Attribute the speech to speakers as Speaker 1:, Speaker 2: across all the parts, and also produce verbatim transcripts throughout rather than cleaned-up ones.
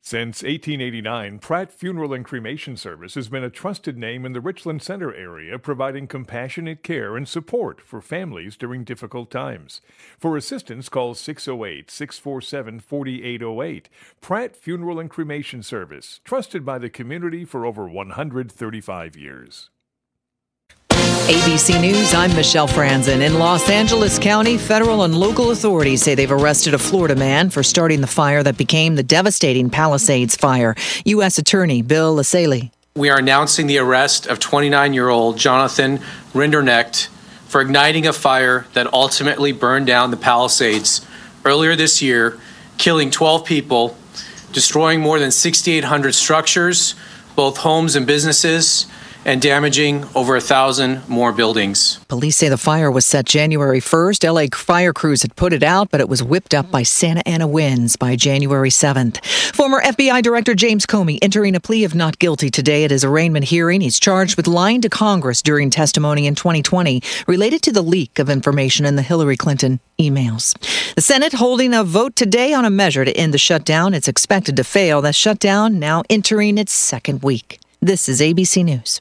Speaker 1: Since eighteen eighty-nine, Pratt Funeral and Cremation Service has been a trusted name in the Richland Center area, providing compassionate care and support for families during difficult times. For assistance, call six oh eight, six four seven, four eight oh eight. Pratt Funeral and Cremation Service, trusted by the community for over one hundred thirty-five years.
Speaker 2: A B C News, I'm Michelle Franzen. In Los Angeles County, federal and local authorities say they've arrested a Florida man for starting the fire that became the devastating Palisades fire. U S Attorney Bill Lassalle.
Speaker 3: We are announcing the arrest of twenty-nine-year-old Jonathan Rinderknecht for igniting a fire that ultimately burned down the Palisades earlier this year, killing twelve people, destroying more than six thousand eight hundred structures, both homes and businesses, and damaging over a thousand more buildings.
Speaker 2: Police say the fire was set January first. L A fire crews had put it out, but it was whipped up by Santa Ana winds by January seventh. Former F B I Director James Comey entering a plea of not guilty today at his arraignment hearing. He's charged with lying to Congress during testimony in twenty twenty related to the leak of information in the Hillary Clinton emails. The Senate holding a vote today on a measure to end the shutdown. It's expected to fail. That shutdown now entering its second week. This is A B C News.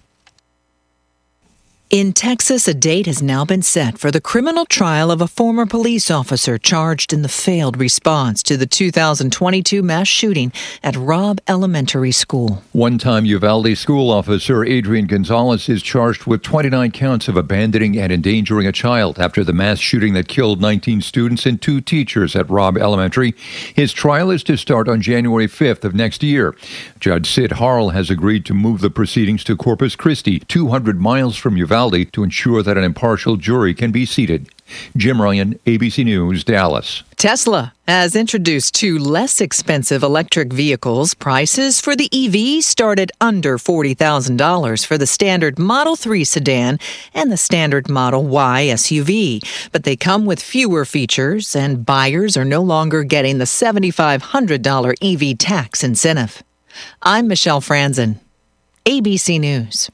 Speaker 2: In Texas, a date has now been set for the criminal trial of a former police officer charged in the failed response to the two thousand twenty-two mass shooting at Robb Elementary School.
Speaker 4: One-time Uvalde school officer Adrian Gonzalez is charged with twenty-nine counts of abandoning and endangering a child after the mass shooting that killed nineteen students and two teachers at Robb Elementary. His trial is to start on January fifth of next year. Judge Sid Harrell has agreed to move the proceedings to Corpus Christi, two hundred miles from Uvalde, to ensure that an impartial jury can be seated. Jim Ryan, A B C News, Dallas.
Speaker 2: Tesla has introduced two less expensive electric vehicles. Prices for the E Vs start at under forty thousand dollars for the standard Model three sedan and the standard Model Y S U V. But they come with fewer features, and buyers are no longer getting the seven thousand five hundred dollars E V tax incentive. I'm Michelle Franzen, A B C News.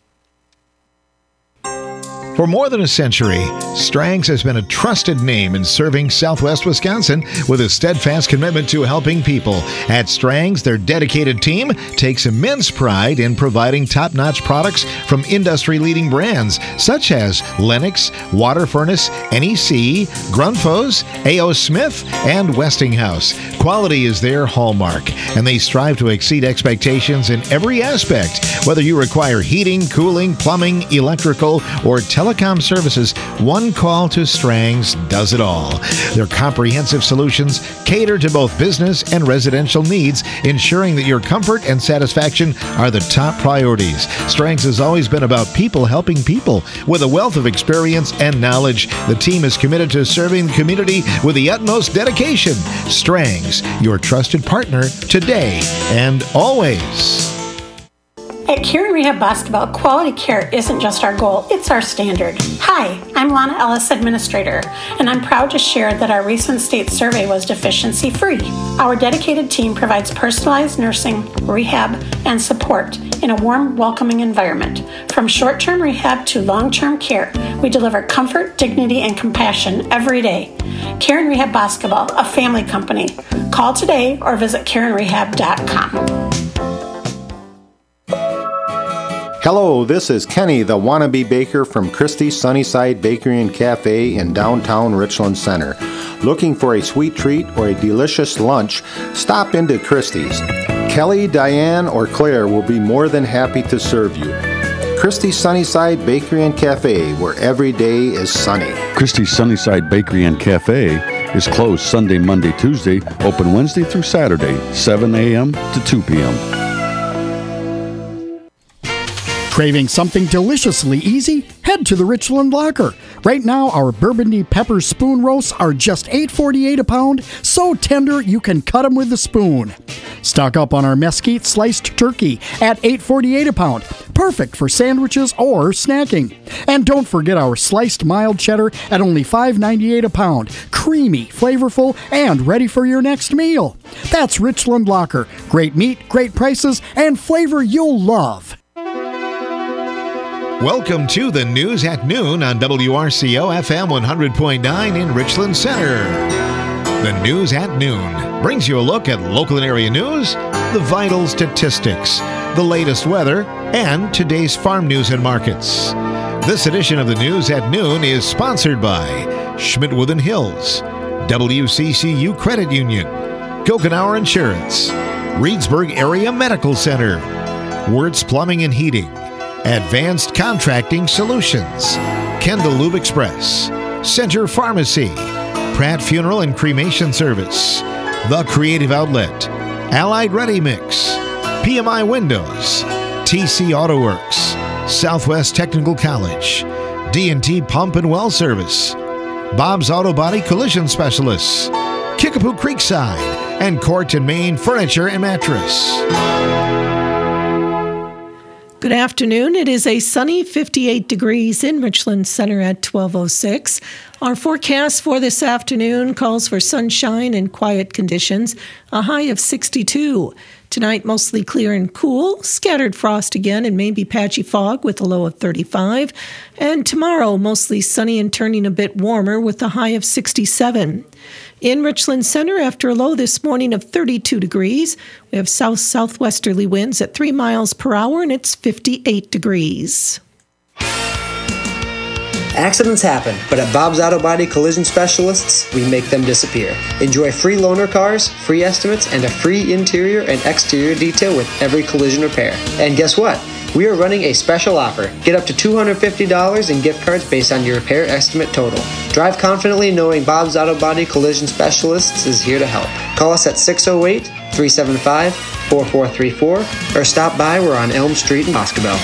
Speaker 5: For more than a century, Strang's has been a trusted name in serving Southwest Wisconsin with a steadfast commitment to helping people. At Strang's, their dedicated team takes immense pride in providing top-notch products from industry-leading brands such as Lennox, Water Furnace, N E C, Grundfos, A O. Smith, and Westinghouse. Quality is their hallmark, and they strive to exceed expectations in every aspect. Whether you require heating, cooling, plumbing, electrical, or telecom services, one call to Strang's does it all. Their comprehensive solutions cater to both business and residential needs, ensuring that your comfort and satisfaction are the top priorities. Strang's has always been about people helping people. With a wealth of experience and knowledge, the team is committed to serving the community with the utmost dedication. Strang's, your trusted partner today and always.
Speaker 6: At Kieran Rehab Basketball, quality care isn't just our goal, it's our standard. Hi, I'm Lana Ellis, Administrator, and I'm proud to share that our recent state survey was deficiency-free. Our dedicated team provides personalized nursing, rehab, and support in a warm, welcoming environment. From short-term rehab to long-term care, we deliver comfort, dignity, and compassion every day. Kieran Rehab Basketball, a family company. Call today or visit kieran rehab dot com.
Speaker 7: Hello, this is Kenny, the wannabe baker from Christie's Sunnyside Bakery and Cafe in downtown Richland Center. Looking for a sweet treat or a delicious lunch? Stop into Christie's. Kelly, Diane, or Claire will be more than happy to serve you. Christie's Sunnyside Bakery and Cafe, where every day is sunny.
Speaker 8: Christie's Sunnyside Bakery and Cafe is closed Sunday, Monday, Tuesday, open Wednesday through Saturday, seven a.m. to two p.m.
Speaker 9: Craving something deliciously easy? Head to the Richland Locker. Right now, our Burgundy pepper spoon roasts are just eight forty-eight a pound, so tender you can cut them with a spoon. Stock up on our mesquite sliced turkey at eight forty-eight a pound, perfect for sandwiches or snacking. And don't forget our sliced mild cheddar at only five ninety-eight a pound, creamy, flavorful, and ready for your next meal. That's Richland Locker. Great meat, great prices, and flavor you'll love.
Speaker 5: Welcome to the News at Noon on W R C O F M one hundred point nine in Richland Center. The News at Noon brings you a look at local and area news, the vital statistics, the latest weather, and today's farm news and markets. This edition of the News at Noon is sponsored by Schmidt-Wooden Hills, W C C U Credit Union, Gochenauer Insurance, Reedsburg Area Medical Center, Wirtz Plumbing and Heating, Advanced Contracting Solutions, Kendall Lube Express, Center Pharmacy, Pratt Funeral and Cremation Service, The Creative Outlet, Allied Ready Mix, P M I Windows, T C Auto Works, Southwest Technical College, D and T Pump and Well Service, Bob's Auto Body Collision Specialists, Kickapoo Creekside, and Court and Main Furniture and Mattress.
Speaker 10: Good afternoon. It is a sunny fifty-eight degrees in Richland Center at twelve oh six. Our forecast for this afternoon calls for sunshine and quiet conditions, a high of sixty-two. Tonight, mostly clear and cool, scattered frost again and maybe patchy fog with a low of thirty-five. And tomorrow, mostly sunny and turning a bit warmer with a high of sixty-seven. In Richland Center, after a low this morning of thirty-two degrees, we have south-southwesterly winds at three miles per hour, and it's fifty-eight degrees.
Speaker 11: Accidents happen, but at Bob's Auto Body Collision Specialists, we make them disappear. Enjoy free loaner cars, free estimates, and a free interior and exterior detail with every collision repair. And guess what? We are running a special offer. Get up to two hundred fifty dollars in gift cards based on your repair estimate total. Drive confidently knowing Bob's Auto Body Collision Specialists is here to help. Call us at six oh eight, three seven five, four four three four or stop by. We're on Elm Street in Boscobel.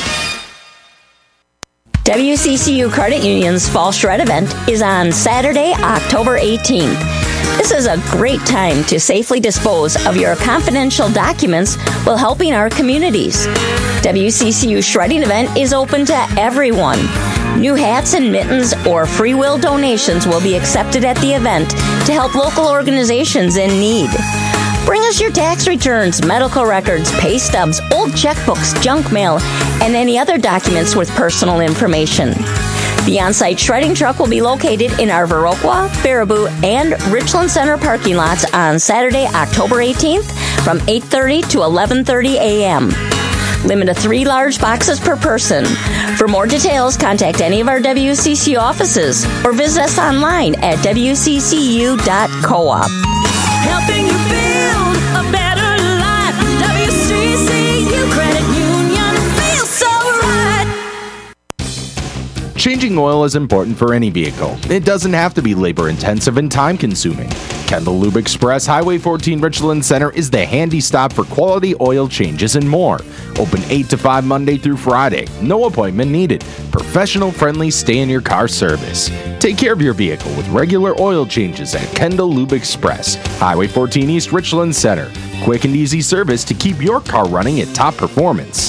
Speaker 12: W C C U Credit Union's Fall Shred event is on Saturday, October eighteenth. This is a great time to safely dispose of your confidential documents while helping our communities. W C C U Shredding event is open to everyone. New hats and mittens or free will donations will be accepted at the event to help local organizations in need. Bring us your tax returns, medical records, pay stubs, old checkbooks, junk mail, and any other documents with personal information. The on-site shredding truck will be located in our Viroqua, Baraboo, and Richland Center parking lots on Saturday, October eighteenth from eight thirty to eleven thirty a.m. Limit of three large boxes per person. For more details, contact any of our W C C U offices or visit us online at w c c u dot coop.
Speaker 13: Helping you build a better life. W C C U Credit Union feels so right.
Speaker 14: Changing oil is important for any vehicle. It doesn't have to be labor-intensive and time-consuming. Kendall Lube Express, Highway fourteen Richland Center is the handy stop for quality oil changes and more. Open eight to five Monday through Friday. No appointment needed. Professional, friendly, stay-in-your-car service. Take care of your vehicle with regular oil changes at Kendall Lube Express, Highway fourteen East Richland Center. Quick and easy service to keep your car running at top performance.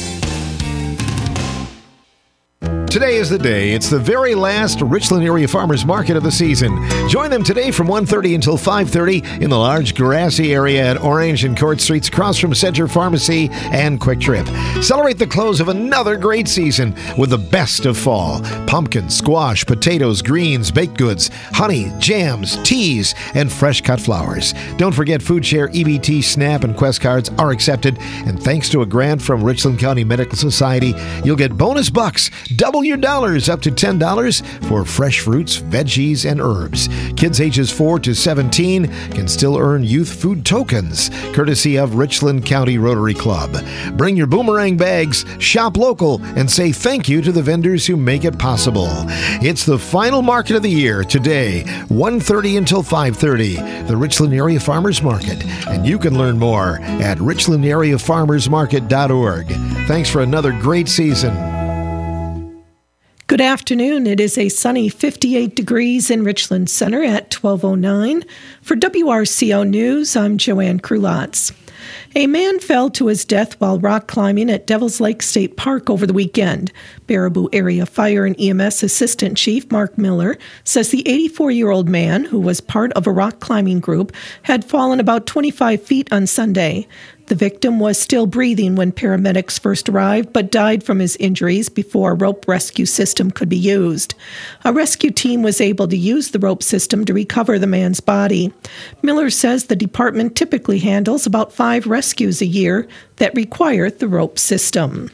Speaker 5: Today is the day. It's the very last Richland Area Farmers Market of the season. Join them today from one thirty until five thirty in the large grassy area at Orange and Court Streets across from Center Pharmacy and Quick Trip. Celebrate the close of another great season with the best of fall. Pumpkin, squash, potatoes, greens, baked goods, honey, jams, teas, and fresh cut flowers. Don't forget Food Share, E B T, SNAP, and Quest cards are accepted. And thanks to a grant from Richland County Medical Society, you'll get bonus bucks, double your dollars up to ten dollars for fresh fruits, veggies, and herbs. Kids ages four to seventeen can still earn youth food tokens, courtesy of Richland County Rotary Club. Bring your boomerang bags, shop local, and say thank you to the vendors who make it possible. It's the final market of the year today, one thirty until five thirty, the Richland Area Farmers Market. And you can learn more at richland area farmers market dot org. Thanks for another great season.
Speaker 10: Good afternoon. It is a sunny fifty-eight degrees in Richland Center at twelve oh nine. For W R C O News, I'm Joanne Krulotz. A man fell to his death while rock climbing at Devil's Lake State Park over the weekend. Baraboo Area Fire and E M S Assistant Chief Mark Miller says the eighty-four-year-old man, who was part of a rock climbing group, had fallen about twenty-five feet on Sunday. The victim was still breathing when paramedics first arrived, but died from his injuries before a rope rescue system could be used. A rescue team was able to use the rope system to recover the man's body. Miller says the department typically handles about five rescues a year that require the rope system.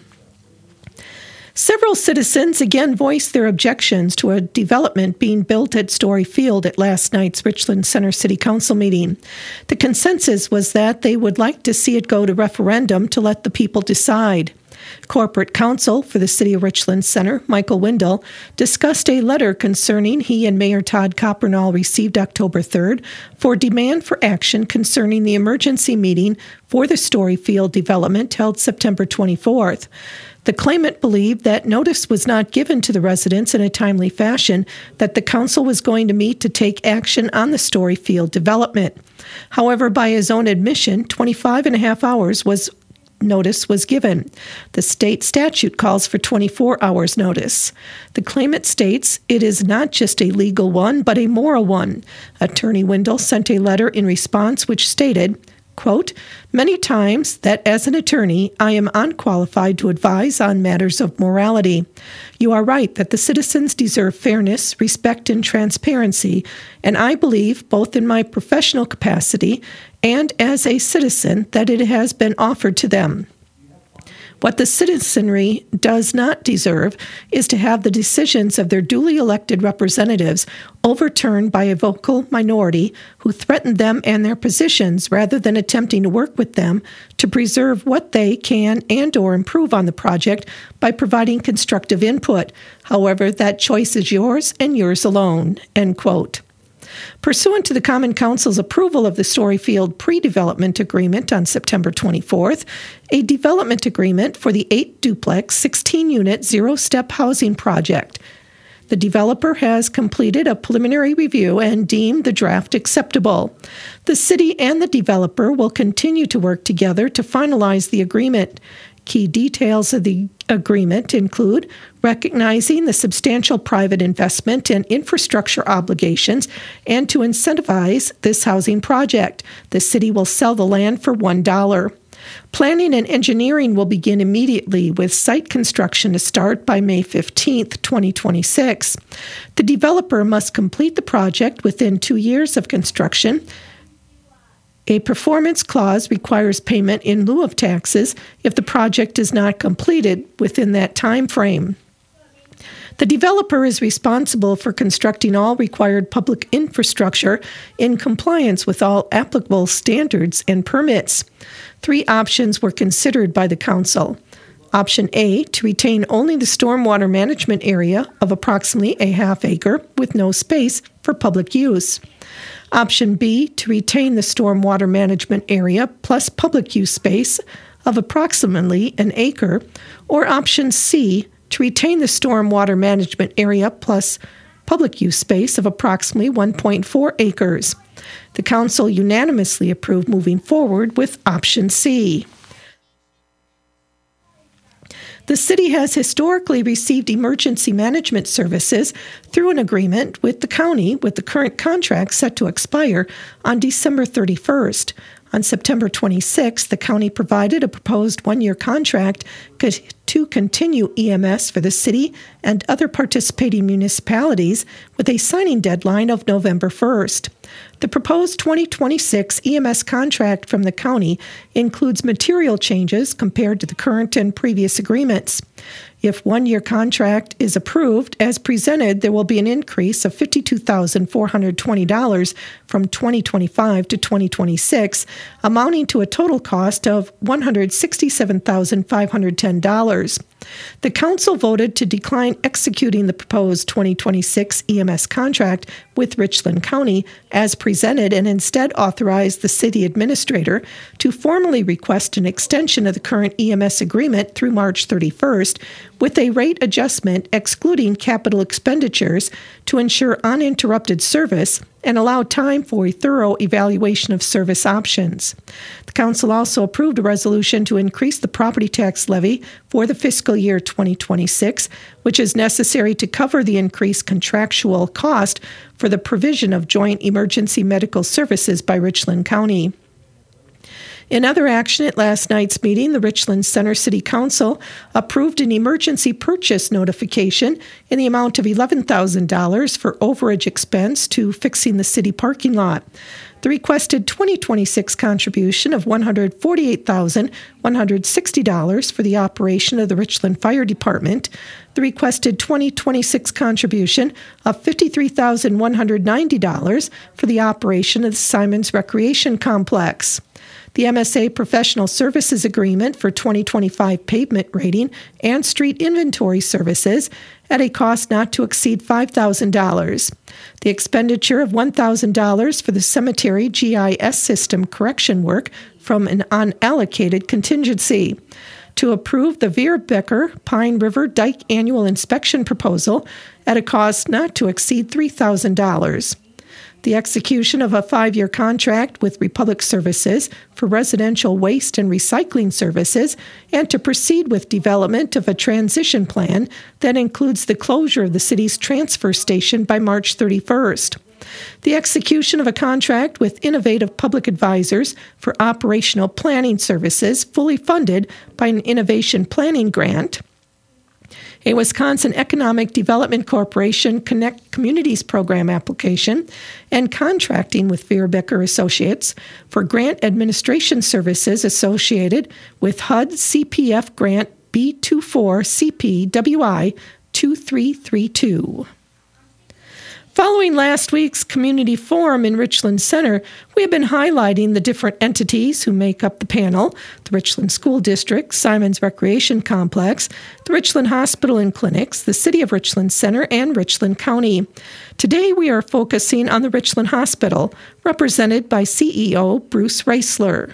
Speaker 10: Several citizens again voiced their objections to a development being built at Story Field at last night's Richland Center City Council meeting. The consensus was that they would like to see it go to referendum to let the people decide. Corporate counsel for the City of Richland Center, Michael Windle, discussed a letter concerning he and Mayor Todd Coppernall received October third for demand for action concerning the emergency meeting for the Story Field development held September twenty-fourth. The claimant believed that notice was not given to the residents in a timely fashion that the council was going to meet to take action on the Story Field development. However, by his own admission, twenty-five and a half hours was notice was given. The state statute calls for twenty-four hours notice. The claimant states it is not just a legal one, but a moral one. Attorney Windle sent a letter in response which stated, quote, many times that as an attorney, I am unqualified to advise on matters of morality. You are right that the citizens deserve fairness, respect, and transparency, and I believe, both in my professional capacity and as a citizen, that it has been offered to them. What the citizenry does not deserve is to have the decisions of their duly elected representatives overturned by a vocal minority who threaten them and their positions rather than attempting to work with them to preserve what they can and or improve on the project by providing constructive input. However, that choice is yours and yours alone, end quote. Pursuant to the Common Council's approval of the Story Field pre-development agreement on September twenty-fourth, a development agreement for the eight-duplex, sixteen-unit, zero-step housing project. The developer has completed a preliminary review and deemed the draft acceptable. The city and the developer will continue to work together to finalize the agreement. Key details of the agreement include recognizing the substantial private investment and infrastructure obligations, and to incentivize this housing project, the city will sell the land for one dollar. Planning and engineering will begin immediately, with site construction to start by May fifteenth, twenty twenty-six. The developer must complete the project within two years of construction. A performance clause requires payment in lieu of taxes if the project is not completed within that time frame. The developer is responsible for constructing all required public infrastructure in compliance with all applicable standards and permits. Three options were considered by the council. Option A, to retain only the stormwater management area of approximately a half acre with no space for public use. Option B, to retain the stormwater management area plus public use space of approximately an acre, or Option C, to retain the stormwater management area plus public use space of approximately one point four acres. The council unanimously approved moving forward with Option C. The city has historically received emergency management services through an agreement with the county, with the current contract set to expire on December thirty-first. On September twenty-sixth, the county provided a proposed one-year contract to continue E M S for the city and other participating municipalities with a signing deadline of November first. The proposed twenty twenty-six E M S contract from the county includes material changes compared to the current and previous agreements. If one-year contract is approved as presented, there will be an increase of fifty-two thousand four hundred twenty dollars from twenty twenty-five to twenty twenty-six, amounting to a total cost of one hundred sixty-seven thousand five hundred ten dollars. The council voted to decline executing the proposed twenty twenty-six E M S contract with Richland County as presented and instead authorized the city administrator to formally request an extension of the current E M S agreement through March thirty-first with a rate adjustment excluding capital expenditures to ensure uninterrupted service and allow time for a thorough evaluation of service options. The council also approved a resolution to increase the property tax levy for the fiscal year twenty twenty-six, which is necessary to cover the increased contractual cost for the provision of joint emergency medical services by Richland County. In other action at last night's meeting, the Richland Center City Council approved an emergency purchase notification in the amount of eleven thousand dollars for overage expense to fixing the city parking lot. The requested twenty twenty-six contribution of one hundred forty-eight thousand one hundred sixty dollars for the operation of the Richland Fire Department. The requested twenty twenty-six contribution of fifty-three thousand one hundred ninety dollars for the operation of the Simons Recreation Complex. The M S A Professional Services Agreement for twenty twenty-five pavement grading and street inventory services at a cost not to exceed five thousand dollars. The expenditure of one thousand dollars for the cemetery G I S system correction work from an unallocated contingency. To approve the Veer Becker Pine River Dike Annual Inspection Proposal at a cost not to exceed three thousand dollars. The execution of a five-year contract with Republic Services for residential waste and recycling services, and to proceed with development of a transition plan that includes the closure of the city's transfer station by March thirty-first. The execution of a contract with Innovative Public Advisors for operational planning services fully funded by an innovation planning grant. A Wisconsin Economic Development Corporation Connect Communities Program application, and contracting with Veer Becker Associates for grant administration services associated with H U D C P F Grant B twenty-four C P W I two three three two. Following last week's community forum in Richland Center, we have been highlighting the different entities who make up the panel: the Richland School District, Simons Recreation Complex, the Richland Hospital and Clinics, the City of Richland Center, and Richland County. Today we are focusing on the Richland Hospital, represented by C E O Bruce Reisler.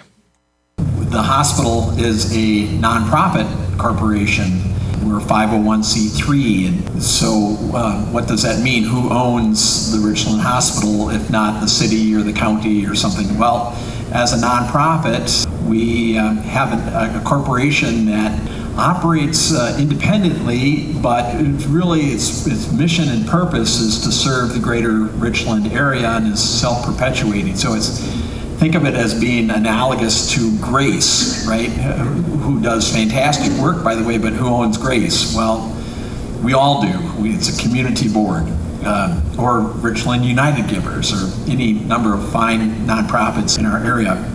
Speaker 15: The hospital is a nonprofit corporation. We're five oh one c three, and so uh, what does that mean? Who owns the Richland Hospital, if not the city or the county or something? Well, as a nonprofit, we uh, have a, a corporation that operates uh, independently, but it's really its, its mission and purpose is to serve the greater Richland area and is self-perpetuating. So it's think of it as being analogous to Grace, right? Who does fantastic work, by the way, but who owns Grace? Well, we all do. We, it's a community board, uh, or Richland United Givers, or any number of fine nonprofits in our area.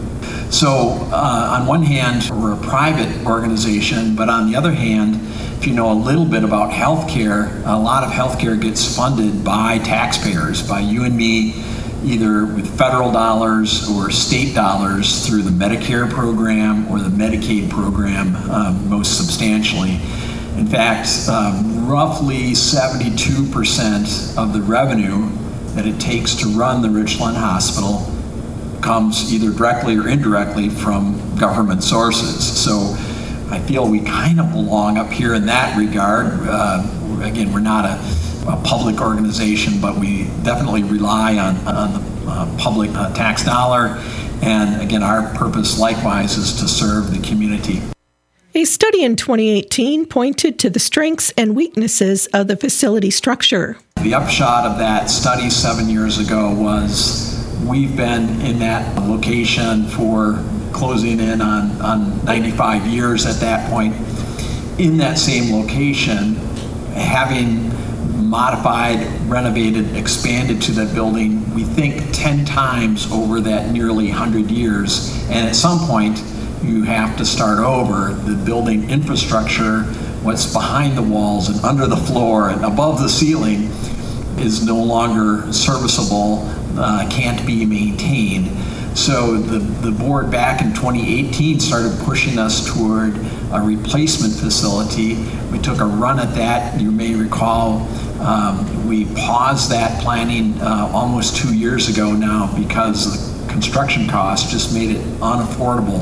Speaker 15: So uh, on one hand, we're a private organization, but on the other hand, if you know a little bit about healthcare, a lot of healthcare gets funded by taxpayers, by you and me, either with federal dollars or state dollars through the Medicare program or the Medicaid program, um, most substantially. In fact, um, roughly seventy-two percent of the revenue that it takes to run the Richland Hospital comes either directly or indirectly from government sources. So I feel we kind of belong up here in that regard. Uh, again, we're not a a public organization, but we definitely rely on, on the uh, public uh, tax dollar. And again, our purpose likewise is to serve the community.
Speaker 10: A study in twenty eighteen pointed to the strengths and weaknesses of the facility structure.
Speaker 15: The upshot of that study seven years ago was we've been in that location for closing in on, on ninety-five years at that point. In that same location, having modified, renovated, expanded to that building, we think ten times over that nearly one hundred years. And at some point, you have to start over. The building infrastructure, what's behind the walls and under the floor and above the ceiling, is no longer serviceable, uh, can't be maintained. So the, the board back in twenty eighteen started pushing us toward a replacement facility. We took a run at that. You may recall um, we paused that planning uh, almost two years ago now because the construction costs just made it unaffordable.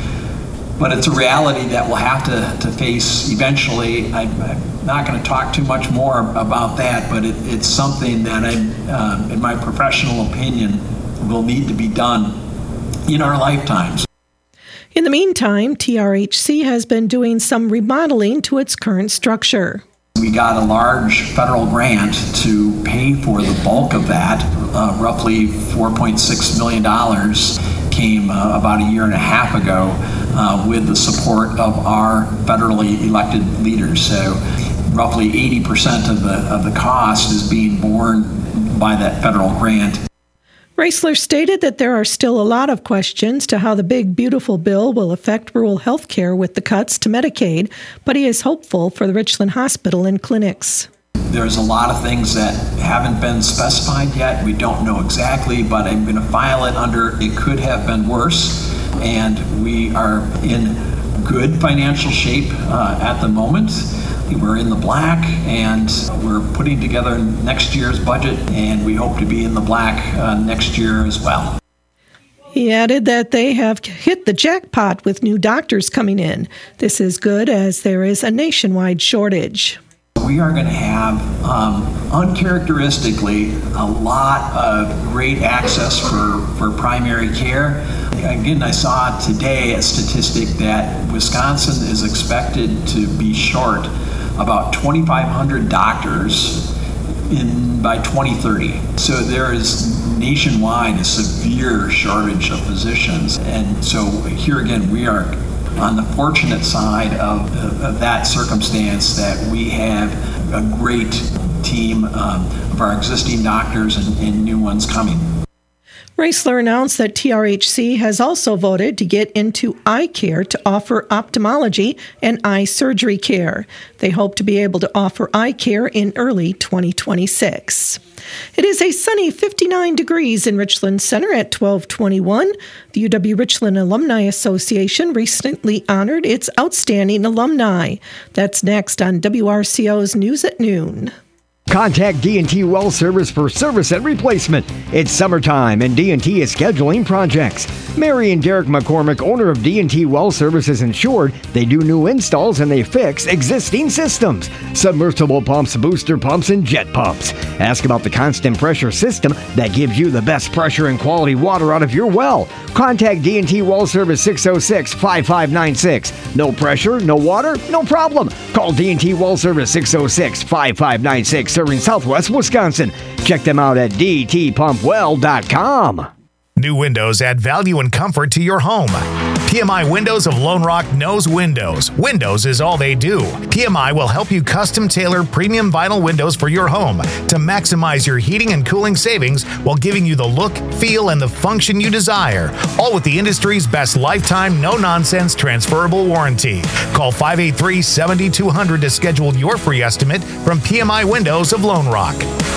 Speaker 15: But it's a reality that we'll have to, to face eventually. I, I'm not going to talk too much more about that, but it, it's something that, I, uh, in my professional opinion, will need to be done in our lifetimes.
Speaker 10: In the meantime, T R H C has been doing some remodeling to its current structure.
Speaker 15: We got a large federal grant to pay for the bulk of that, uh, roughly four point six million dollars. came uh, about a year and a half ago uh, with the support of our federally elected leaders. So roughly eighty percent of the, of the cost is being borne by that federal grant.
Speaker 10: Raessler stated that there are still a lot of questions to how the big, beautiful bill will affect rural health care with the cuts to Medicaid, but he is hopeful for the Richland Hospital and clinics.
Speaker 15: There's a lot of things that haven't been specified yet. We don't know exactly, but I'm going to file it under it could have been worse. And we are in good financial shape uh, at the moment. We're in the black, and we're putting together next year's budget, and we hope to be in the black uh, next year as well.
Speaker 10: He added that they have hit the jackpot with new doctors coming in. This is good as there is a nationwide shortage.
Speaker 15: We are going to have, um, uncharacteristically, a lot of great access for, for primary care. Again, I saw today a statistic that Wisconsin is expected to be short about twenty-five hundred doctors in by twenty thirty. So there is nationwide a severe shortage of physicians. And so here again, we are on the fortunate side of, of that circumstance that we have a great team um, of our existing doctors and, and new ones coming.
Speaker 10: Raessler announced that T R H C has also voted to get into eye care to offer ophthalmology and eye surgery care. They hope to be able to offer eye care in early twenty twenty-six. It is a sunny fifty-nine degrees in Richland Center at twelve twenty-one. The U W-Richland Alumni Association recently honored its outstanding alumni. That's next on W R C O's News at Noon.
Speaker 16: Contact D and T Well Service for service and replacement. It's summertime and D and T is scheduling projects. Mary and Derek McCormick, owner of D and T Well Service, is insured. They do new installs and they fix existing systems. Submersible pumps, booster pumps, and jet pumps. Ask about the constant pressure system that gives you the best pressure and quality water out of your well. Contact D and T Well Service six oh six, five five nine six. No pressure, no water, no problem. Call D and T Well Service six oh six, five five nine six. Serving Southwest Wisconsin. Check them out at d t pump well dot com.
Speaker 17: New windows add value and comfort to your home. P M I Windows of Lone Rock knows windows. Windows is all they do. P M I will help you custom tailor premium vinyl windows for your home to maximize your heating and cooling savings while giving you the look, feel, and the function you desire. All with the industry's best lifetime, no-nonsense transferable warranty. Call five eight three, seven two zero zero to schedule your free estimate from P M I Windows of Lone Rock.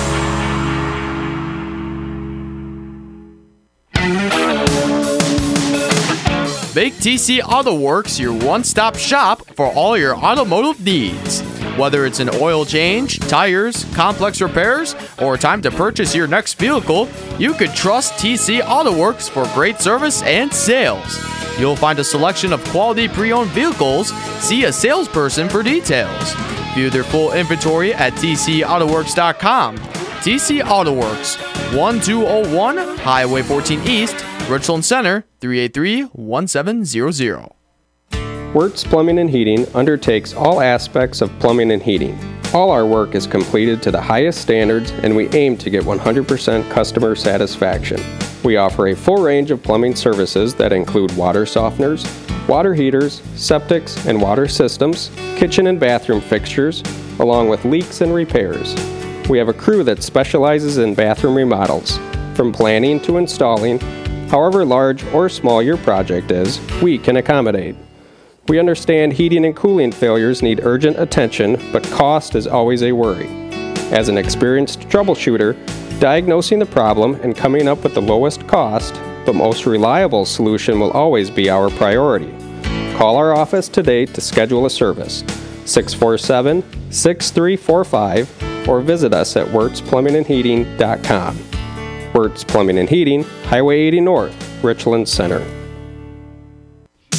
Speaker 18: Make T C Auto Works your one-stop shop for all your automotive needs. Whether it's an oil change, tires, complex repairs, or time to purchase your next vehicle, you can trust T C Auto Works for great service and sales. You'll find a selection of quality pre-owned vehicles. See a salesperson for details. View their full inventory at t c auto works dot com. T C Auto Works, one two zero one Highway fourteen East, Richland Center, three eight three, one seven zero zero.
Speaker 19: Wirtz Plumbing and Heating undertakes all aspects of plumbing and heating. All our work is completed to the highest standards, and we aim to get one hundred percent customer satisfaction. We offer a full range of plumbing services that include water softeners, water heaters, septics and water systems, kitchen and bathroom fixtures, along with leaks and repairs. We have a crew that specializes in bathroom remodels. From planning to installing, however large or small your project is, we can accommodate. We understand heating and cooling failures need urgent attention, but cost is always a worry. As an experienced troubleshooter, diagnosing the problem and coming up with the lowest cost, but most reliable solution will always be our priority. Call our office today to schedule a service, six four seven, six three four five, or visit us at wirtz plumbing and heating dot com. Wirtz Plumbing and Heating, Highway eighty North, Richland Center.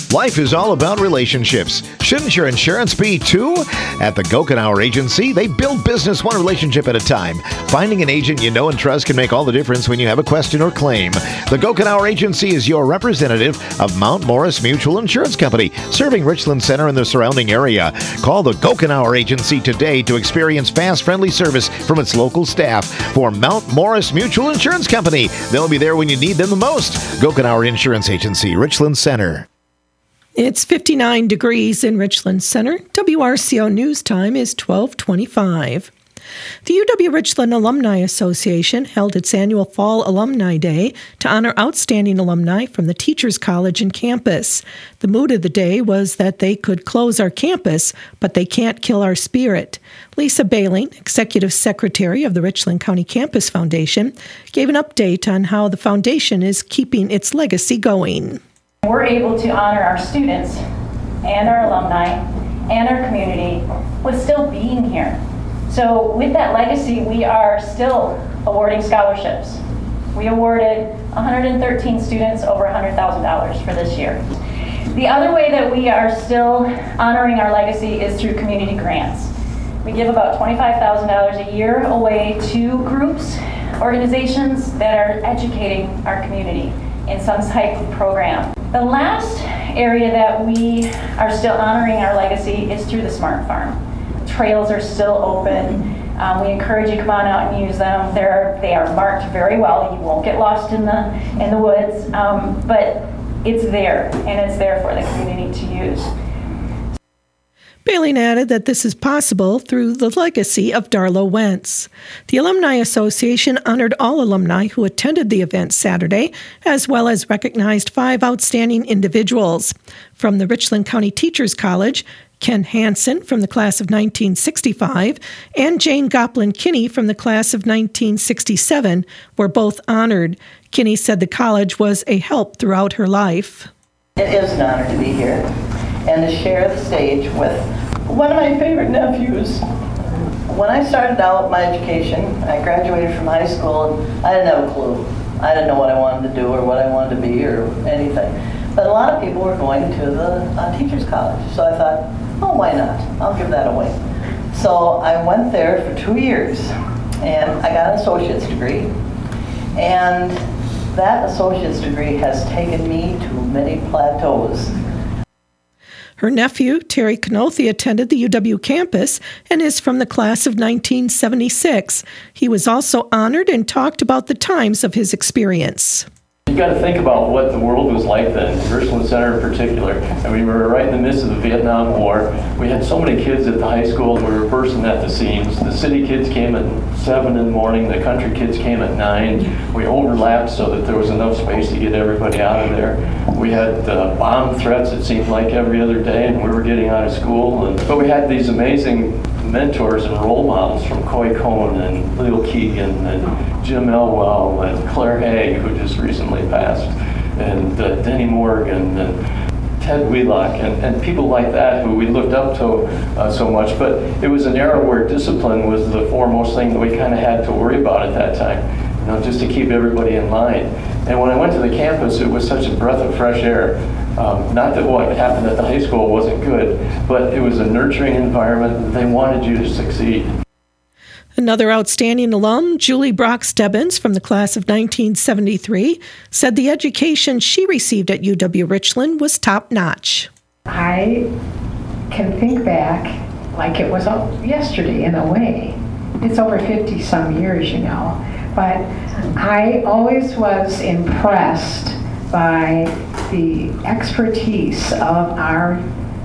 Speaker 5: Life is all about relationships. Shouldn't your insurance be too? At the Gokenauer Agency, they build business one relationship at a time. Finding an agent you know and trust can make all the difference when you have a question or claim. The Gokenauer Agency is your representative of Mount Morris Mutual Insurance Company, serving Richland Center and the surrounding area. Call the Gokenauer Agency today to experience fast, friendly service from its local staff. For Mount Morris Mutual Insurance Company, they'll be there when you need them the most. Gokenauer Insurance Agency, Richland Center.
Speaker 10: It's fifty-nine degrees in Richland Center. W R C O News Time is twelve twenty-five. The U W-Richland Alumni Association held its annual Fall Alumni Day to honor outstanding alumni from the Teachers College and campus. The mood of the day was that they could close our campus, but they can't kill our spirit. Lisa Bailing, Executive Secretary of the Richland County Campus Foundation, gave an update on how the foundation is keeping its legacy going.
Speaker 20: We're able to honor our students and our alumni and our community with still being here. So with that legacy, we are still awarding scholarships. We awarded one hundred thirteen students over one hundred thousand dollars for this year. The other way that we are still honoring our legacy is through community grants. We give about twenty-five thousand dollars a year away to groups, organizations that are educating our community in some type of program. The last area that we are still honoring our legacy is through the Smart Farm. Trails are still open. Um, we encourage you to come on out and use them. They're, they are marked very well. You won't get lost in the, in the woods, um, but it's there, and it's there for the community to use.
Speaker 10: Bailing added that this is possible through the legacy of Darla Wentz. The Alumni Association honored all alumni who attended the event Saturday, as well as recognized five outstanding individuals. From the Richland County Teachers College, Ken Hansen from the class of nineteen sixty-five and Jane Goplin-Kinney from the class of nineteen sixty-seven were both honored. Kinney said the college was a help throughout her life.
Speaker 21: It is an honor to be here and to share the stage with one of my favorite nephews. When I started out my education, I graduated from high school, and I didn't have a clue. I didn't know what I wanted to do or what I wanted to be or anything. But a lot of people were going to the uh, Teachers College, so I thought, oh, why not? I'll give that away. So I went there for two years, and I got an associate's degree. And that associate's degree has taken me to many plateaus.
Speaker 10: Her nephew, Terry Knothi, attended the U W campus and is from the class of nineteen seventy-six. He was also honored and talked about the times of his experience.
Speaker 22: You got to think about what the world was like then, Richland Center in particular. I mean, we were right in the midst of the Vietnam War. We had so many kids at the high school, we were bursting at the seams. The city kids came at seven in the morning, the country kids came at nine. We overlapped so that there was enough space to get everybody out of there. We had uh, bomb threats, it seemed like, every other day, and we were getting out of school. And, but we had these amazing mentors and role models from Coy Cohn and Lil Keegan and Jim Elwell and Claire Haig, who just recently passed, and uh, Denny Morgan and Ted Wheelock, and, and people like that who we looked up to uh, so much. But it was an era where discipline was the foremost thing that we kind of had to worry about at that time, you know, just to keep everybody in line. And when I went to the campus, it was such a breath of fresh air. Um, not that what happened at the high school wasn't good, but it was a nurturing environment. They wanted you to succeed.
Speaker 10: Another outstanding alum, Julie Brock Stebbins from the class of nineteen seventy-three, said the education she received at U W-Richland was top-notch.
Speaker 23: I can think back like it was yesterday in a way. It's over fifty-some years, you know. But I always was impressed by the expertise of our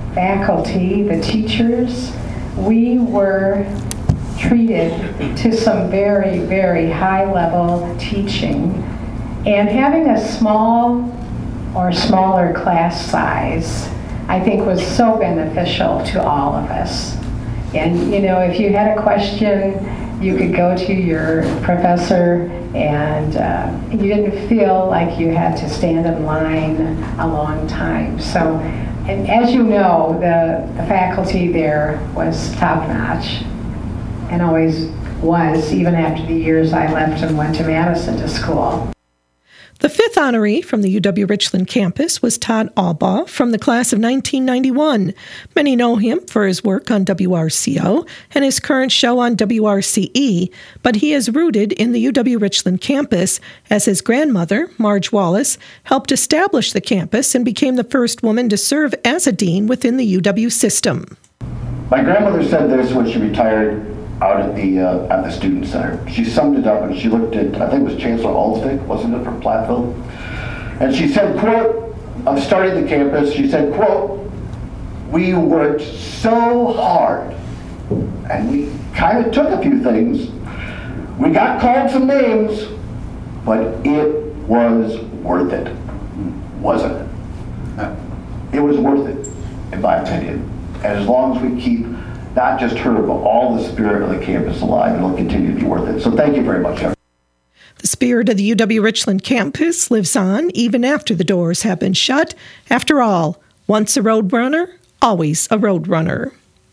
Speaker 23: faculty, the teachers. We were treated to some very, very high-level teaching. And having a small or smaller class size, I think, was so beneficial to all of us. And, you know, if you had a question, you could go to your professor, and uh, you didn't feel like you had to stand in line a long time. So, and as you know, the, the faculty there was top-notch, and always was, even after the years I left and went to Madison to school.
Speaker 10: The fifth honoree from the U W-Richland campus was Todd Albaugh from the class of nineteen ninety-one. Many know him for his work on W R C O and his current show on W R C E, but he is rooted in the U W-Richland campus as his grandmother, Marge Wallace, helped establish the campus and became the first woman to serve as a dean within the U W system.
Speaker 1: My grandmother said this when she retired out at the uh, at the student center. She summed it up and she looked at, I think it was Chancellor Alsvik, wasn't it, from Platteville? And she said, quote, of starting the campus, she said, quote, we worked so hard and we kind of took a few things. We got called some names, but it was worth it, wasn't it? It was worth it, in my opinion. And as long as we keep not just her, but all the spirit of the campus alive, it'll continue to be worth it. So thank you very much, everyone.
Speaker 10: The spirit of the U W-Richland campus lives on even after the doors have been shut. After all, once a roadrunner, always a roadrunner.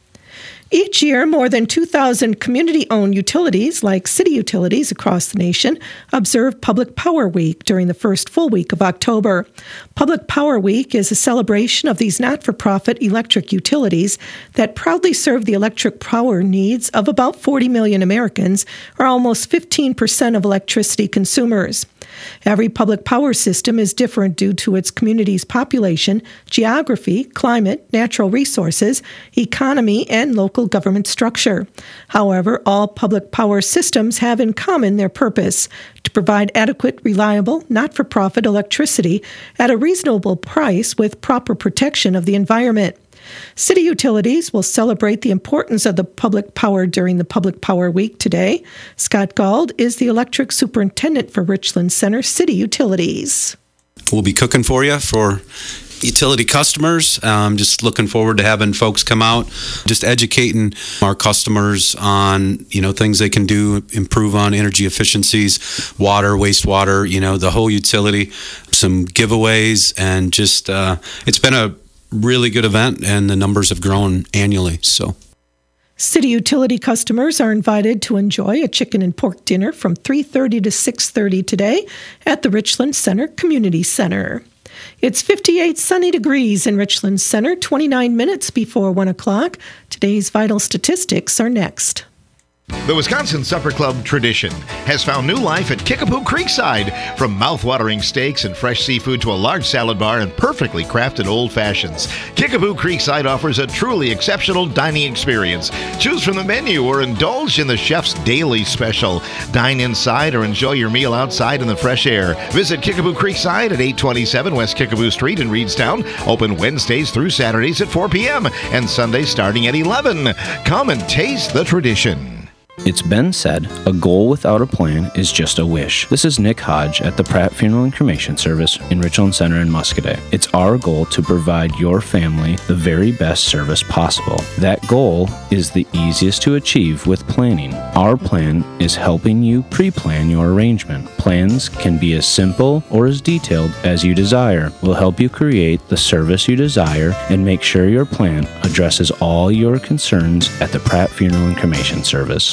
Speaker 10: Each year, more than two thousand community-owned utilities, like city utilities across the nation, observe Public Power Week during the first full week of October. Public Power Week is a celebration of these not-for-profit electric utilities that proudly serve the electric power needs of about forty million Americans, or almost fifteen percent of electricity consumers. Every public power system is different due to its community's population, geography, climate, natural resources, economy, and local government structure. However, all public power systems have in common their purpose: to provide adequate, reliable, not-for-profit electricity at a reasonable price with proper protection of the environment. City utilities will celebrate the importance of the public power during the Public Power Week today. Scott Gauld is the electric superintendent for Richland Center City Utilities.
Speaker 3: We'll be cooking for you for utility customers. Um, just looking forward to having folks come out, just educating our customers on, you know, things they can do, improve on energy efficiencies, water, wastewater, you know, the whole utility, some giveaways, and just, uh, it's been a really good event, and the numbers have grown annually. So,
Speaker 10: City utility customers are invited to enjoy a chicken and pork dinner from three thirty to six thirty today at the Richland Center Community Center. It's fifty-eight sunny degrees in Richland Center, twenty-nine minutes before one o'clock. Today's vital statistics are next.
Speaker 5: The Wisconsin Supper Club tradition has found new life at Kickapoo Creekside. From mouth-watering steaks and fresh seafood to a large salad bar and perfectly crafted old fashions, Kickapoo Creekside offers a truly exceptional dining experience. Choose from the menu or indulge in the chef's daily special. Dine inside or enjoy your meal outside in the fresh air. Visit Kickapoo Creekside at eight twenty-seven West Kickapoo Street in Reedstown. Open Wednesdays through Saturdays at four p.m. and Sundays starting at eleven. Come and taste the tradition.
Speaker 4: It's been said, a goal without a plan is just a wish. This is Nick Hodge at the Pratt Funeral and Cremation Service in Richland Center in Muscoda. It's our goal to provide your family the very best service possible. That goal is the easiest to achieve with planning. Our plan is helping you pre-plan your arrangement. Plans can be as simple or as detailed as you desire. We'll help you create the service you desire and make sure your plan addresses all your concerns at the Pratt Funeral and Cremation Service.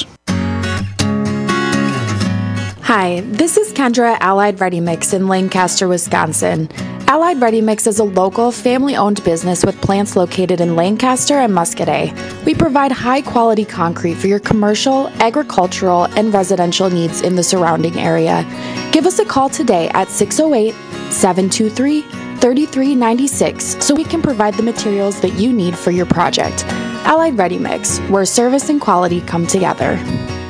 Speaker 24: Hi, this is Kendra at Allied Ready Mix in Lancaster, Wisconsin. Allied Ready Mix is a local, family-owned business with plants located in Lancaster and Muscoda. We provide high-quality concrete for your commercial, agricultural, and residential needs in the surrounding area. Give us a call today at six oh eight, seven two three, three three nine six so we can provide the materials that you need for your project. Allied Ready Mix, where service and quality come together.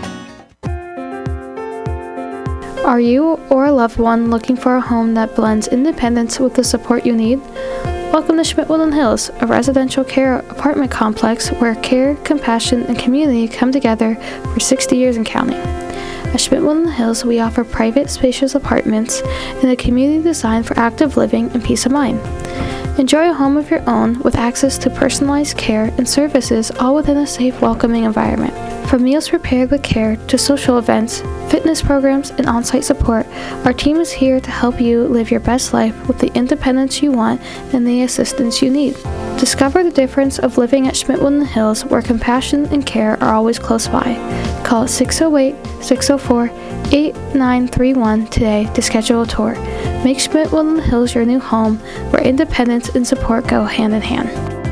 Speaker 25: Are you or a loved one looking for a home that blends independence with the support you need? Welcome to Schmidt-Woodland Hills, a residential care apartment complex where care, compassion, and community come together for sixty years and counting. At Schmidt-Woodland Hills, we offer private, spacious apartments in a community designed for active living and peace of mind. Enjoy a home of your own with access to personalized care and services, all within a safe, welcoming environment. From meals prepared with care to social events, fitness programs, and on-site support, our team is here to help you live your best life with the independence you want and the assistance you need. Discover the difference of living at Schmidt-Woodland Hills, where compassion and care are always close by. Call six oh eight, six oh four, eight nine three one today to schedule a tour. Make Schmidt-Woodland Hills your new home, where independence and support go hand in hand.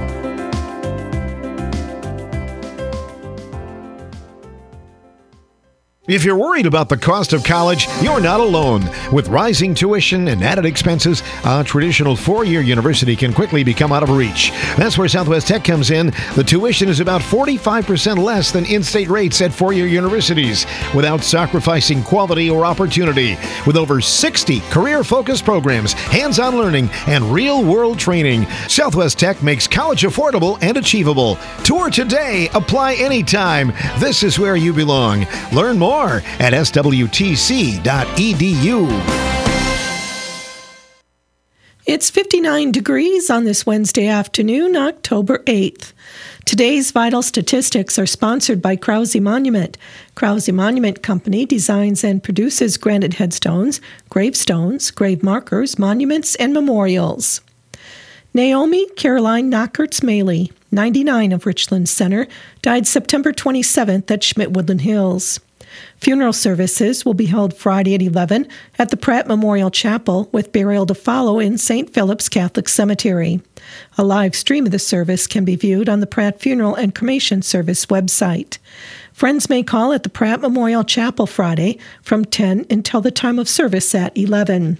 Speaker 5: If you're worried about the cost of college, you're not alone. With rising tuition and added expenses, a traditional four-year university can quickly become out of reach. That's where Southwest Tech comes in. The tuition is about forty-five percent less than in-state rates at four-year universities, without sacrificing quality or opportunity. With over sixty career-focused programs, hands-on learning, and real-world training, Southwest Tech makes college affordable and achievable. Tour today. Apply anytime. This is where you belong. Learn more at S W T C dot E D U.
Speaker 10: It's fifty-nine degrees on this Wednesday afternoon, October eighth. Today's vital statistics are sponsored by Krause Monument. Krause Monument Company designs and produces granite headstones, gravestones, grave markers, monuments, and memorials. Naomi Caroline Knockertz-Maley, ninety-nine, of Richland Center, died September twenty-seventh at Schmidt-Woodland Hills. Funeral services will be held Friday at eleven at the Pratt Memorial Chapel, with burial to follow in Saint Philip's Catholic Cemetery. A live stream of the service can be viewed on the Pratt Funeral and Cremation Service website. Friends may call at the Pratt Memorial Chapel Friday from ten until the time of service at eleven.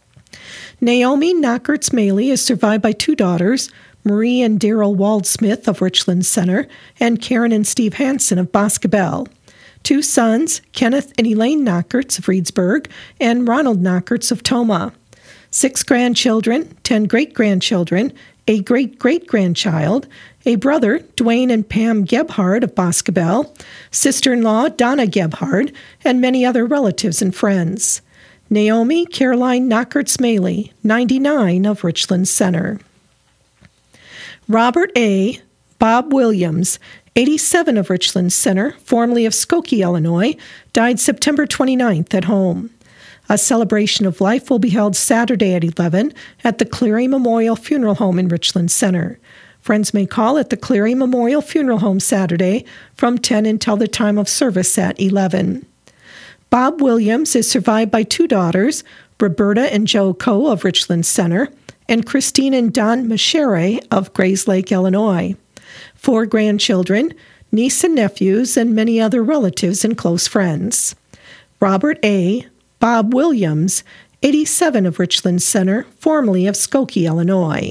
Speaker 10: Naomi Knockertz-Maley is survived by two daughters, Marie and Daryl Waldsmith of Richland Center and Karen and Steve Hansen of Boscobel. Two sons, Kenneth and Elaine Knockertz of Reedsburg and Ronald Knockertz of Toma. Six grandchildren, ten great-grandchildren, a great-great-grandchild, a brother, Dwayne and Pam Gebhard of Boscobel, sister-in-law, Donna Gebhard, and many other relatives and friends. Naomi Caroline Knockertz-Maley, ninety-nine, of Richland Center. Robert A. Bob Williams, eighty-seven, of Richland Center, formerly of Skokie, Illinois, died September twenty-ninth at home. A celebration of life will be held Saturday at eleven at the Cleary Memorial Funeral Home in Richland Center. Friends may call at the Cleary Memorial Funeral Home Saturday from ten until the time of service at eleven. Bob Williams is survived by two daughters, Roberta and Joe Coe of Richland Center, and Christine and Don Machere of Grayslake, Illinois. Four grandchildren, niece and nephews, and many other relatives and close friends. Robert A. Bob Williams, eighty-seven, of Richland Center, formerly of Skokie, Illinois.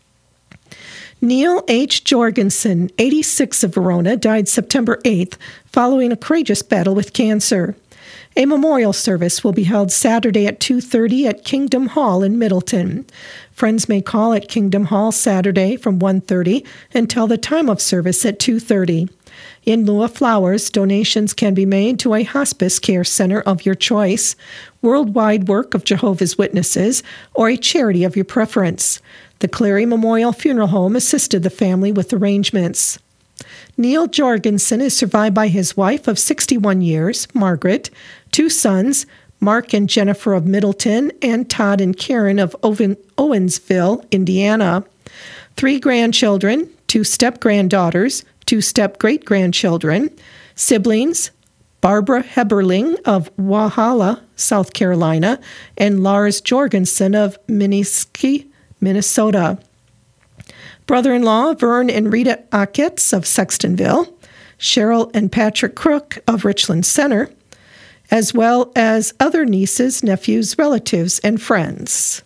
Speaker 10: Neil H. Jorgensen, eighty-six, of Verona, died September eighth following a courageous battle with cancer. A memorial service will be held Saturday at two thirty at Kingdom Hall in Middleton. Friends may call at Kingdom Hall Saturday from one thirty until the time of service at two thirty. In lieu of flowers, donations can be made to a hospice care center of your choice, Worldwide Work of Jehovah's Witnesses, or a charity of your preference. The Cleary Memorial Funeral Home assisted the family with arrangements. Neil Jorgensen is survived by his wife of sixty-one years, Margaret, two sons, Mark and Jennifer of Middleton, and Todd and Karen of Owen- Owensville, Indiana. Three grandchildren, two step-granddaughters, two step-great-grandchildren, siblings, Barbara Heberling of Walhalla, South Carolina, and Lars Jorgensen of Minnesky, Minnesota. Brother-in-law, Vern and Rita Acketts of Sextonville, Cheryl and Patrick Crook of Richland Center, as well as other nieces, nephews, relatives, and friends.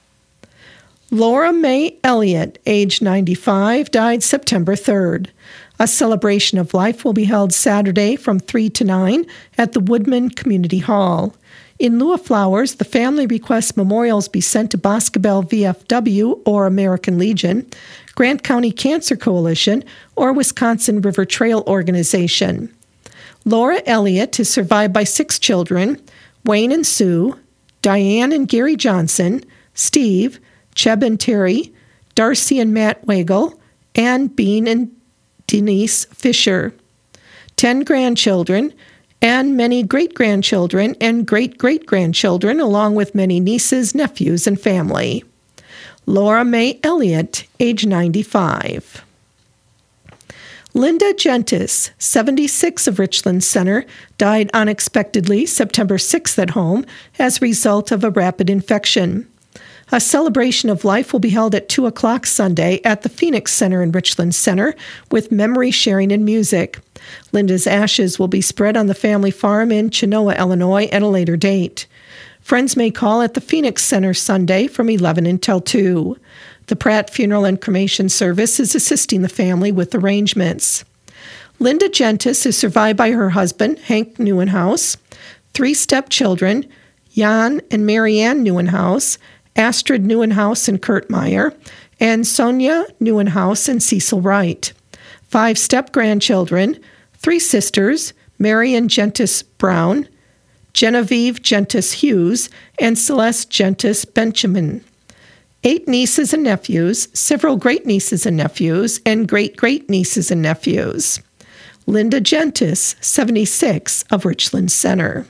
Speaker 10: Laura Mae Elliott, age ninety-five, died September third. A celebration of life will be held Saturday from three to nine at the Woodman Community Hall. In lieu of flowers, the family requests memorials be sent to Boscobel V F W or American Legion, Grant County Cancer Coalition, or Wisconsin River Trail Organization. Laura Elliott is survived by six children, Wayne and Sue, Diane and Gary Johnson, Steve, Cheb and Terry, Darcy and Matt Wagle, Ann Bean and Denise Fisher. Ten grandchildren, and many great-grandchildren and great-great-grandchildren, along with many nieces, nephews, and family. Laura Mae Elliott, age ninety-five. Linda Gentis, seventy-six, of Richland Center, died unexpectedly September sixth at home as a result of a rapid infection. A celebration of life will be held at two o'clock Sunday at the Phoenix Center in Richland Center with memory sharing and music. Linda's ashes will be spread on the family farm in Chenoa, Illinois at a later date. Friends may call at the Phoenix Center Sunday from eleven until two. The Pratt Funeral and Cremation Service is assisting the family with arrangements. Linda Gentis is survived by her husband, Hank Neuenhaus, three stepchildren, Jan and Marianne Neuenhaus, Astrid Neuenhaus and Kurt Meyer, and Sonia Neuenhaus and Cecil Wright. Five step-grandchildren, three sisters, Marion Gentis Brown, Genevieve Gentis Hughes, and Celeste Gentis Benjamin. Eight nieces and nephews, several great-nieces and nephews, and great-great-nieces and nephews. Linda Gentis, seventy-six, of Richland Center.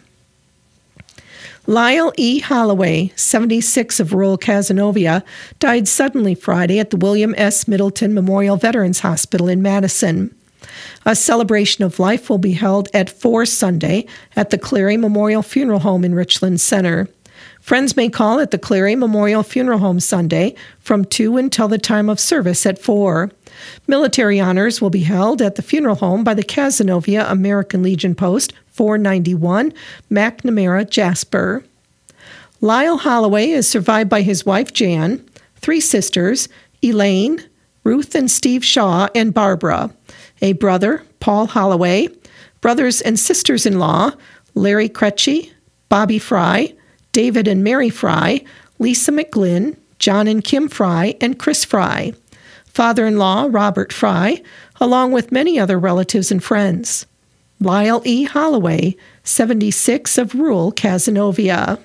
Speaker 10: Lyle E. Holloway, seventy-six, of rural Cazenovia, died suddenly Friday at the William S. Middleton Memorial Veterans Hospital in Madison. A celebration of life will be held at four Sunday at the Cleary Memorial Funeral Home in Richland Center. Friends may call at the Cleary Memorial Funeral Home Sunday from two until the time of service at four. Military honors will be held at the funeral home by the Cazenovia American Legion Post four ninety-one, McNamara, Jasper. Lyle Holloway is survived by his wife Jan, three sisters, Elaine, Ruth and Steve Shaw, and Barbara, a brother, Paul Holloway, brothers and sisters-in-law, Larry Cretchy, Bobby Fry, David and Mary Fry, Lisa McGlynn, John and Kim Fry, and Chris Fry. Father-in-law, Robert Fry, along with many other relatives and friends. Lyle E. Holloway, seventy-six, of rural Cazenovia.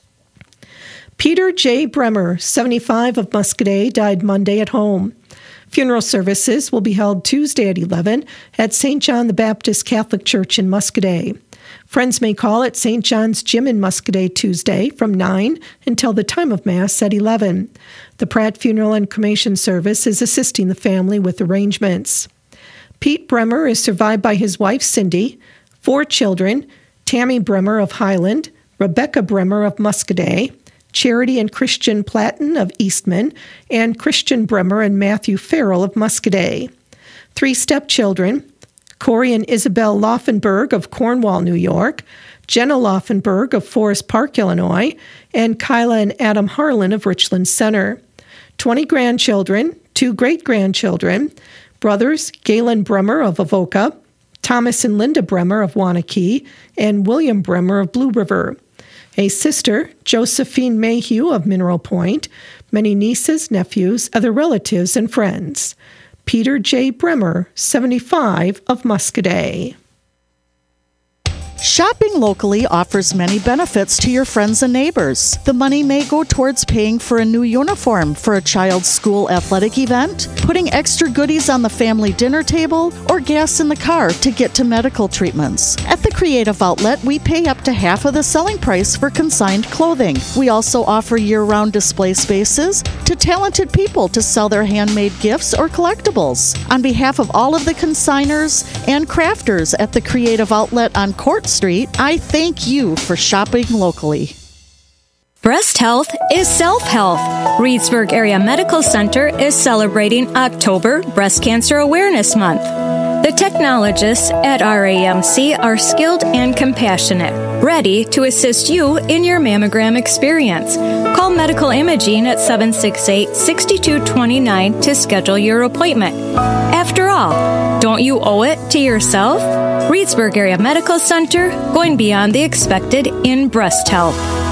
Speaker 10: Peter J. Bremer, seventy-five, of Muscadet, died Monday at home. Funeral services will be held Tuesday at eleven at Saint John the Baptist Catholic Church in Muscadet. Friends may call at Saint John's Gym in Muscadet Tuesday from nine until the time of Mass at eleven. The Pratt Funeral and Cremation Service is assisting the family with arrangements. Pete Bremer is survived by his wife Cindy, four children, Tammy Bremer of Highland, Rebecca Bremer of Muscadet, Charity and Christian Platten of Eastman, and Christian Bremer and Matthew Farrell of Muscadet. Three stepchildren, Corey and Isabel Laufenberg of Cornwall, New York, Jenna Laufenberg of Forest Park, Illinois, and Kyla and Adam Harlan of Richland Center. Twenty grandchildren, two great-grandchildren, brothers Galen Bremer of Avoca, Thomas and Linda Bremer of Wanakee, and William Bremer of Blue River. A sister, Josephine Mayhew of Mineral Point, many nieces, nephews, other relatives, and friends. Peter J. Bremer, seventy-five, of Muscadet.
Speaker 2: Shopping locally offers many benefits to your friends and neighbors. The money may go towards paying for a new uniform for a child's school athletic event, putting extra goodies on the family dinner table, or gas in the car to get to medical treatments. At the Creative Outlet, we pay up to half of the selling price for consigned clothing. We also offer year-round display spaces to talented people to sell their handmade gifts or collectibles. On behalf of all of the consigners and crafters at the Creative Outlet on Court Street, I thank you for shopping locally.
Speaker 6: Breast health is self-health. Reedsburg Area Medical Center is celebrating October Breast Cancer Awareness Month. The technologists at R A M C are skilled and compassionate, ready to assist you in your mammogram experience. Call Medical Imaging at seven six eight, six two two nine to schedule your appointment. After all, don't you owe it to yourself? Reedsburg Area Medical Center, going beyond the expected in breast health.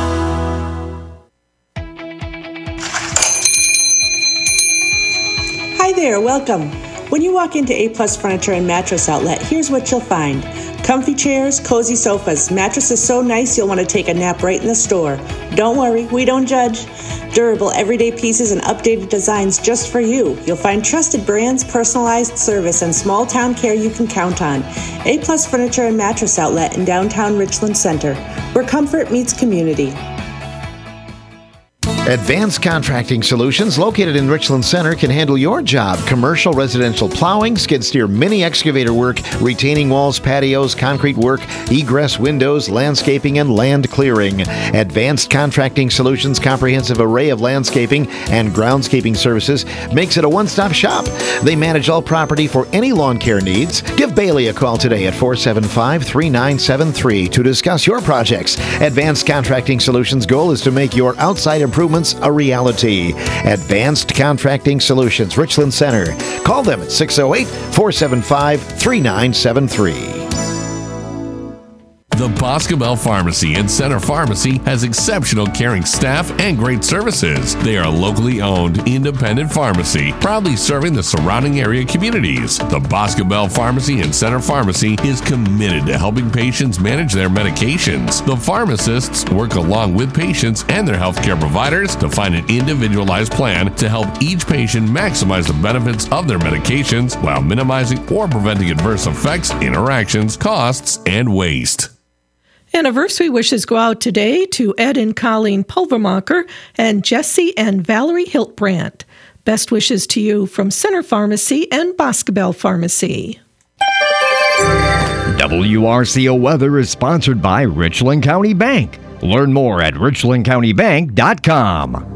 Speaker 7: Hi there, welcome. When you walk into A Plus Furniture and Mattress Outlet, here's what you'll find. Comfy chairs, cozy sofas, mattresses so nice you'll want to take a nap right in the store. Don't worry, we don't judge. Durable, everyday pieces and updated designs just for you. You'll find trusted brands, personalized service, and small town care you can count on. A Plus Furniture and Mattress Outlet in downtown Richland Center, where comfort meets community.
Speaker 5: Advanced Contracting Solutions, located in Richland Center, can handle your job. Commercial, residential plowing, skid steer, mini excavator work, retaining walls, patios, concrete work, egress windows, landscaping, and land clearing. Advanced Contracting Solutions' comprehensive array of landscaping and groundscaping services makes it a one-stop shop. They manage all property for any lawn care needs. Give Bailey a call today at four seven five, three nine seven three to discuss your projects. Advanced Contracting Solutions' goal is to make your outside improvements a reality. Advanced Contracting Solutions, Richland Center. Call them at six oh eight, four seven five, three nine seven three.
Speaker 8: The Boscobel Pharmacy and Center Pharmacy has exceptional caring staff and great services. They are a locally owned, independent pharmacy, proudly serving the surrounding area communities. The Boscobel Pharmacy and Center Pharmacy is committed to helping patients manage their medications. The pharmacists work along with patients and their healthcare providers to find an individualized plan to help each patient maximize the benefits of their medications while minimizing or preventing adverse effects, interactions, costs, and waste.
Speaker 10: Anniversary wishes go out today to Ed and Colleen Pulvermacher and Jesse and Valerie Hiltbrandt. Best wishes to you from Center Pharmacy and Boscobel Pharmacy.
Speaker 16: W R C O Weather is sponsored by Richland County Bank. Learn more at richland county bank dot com.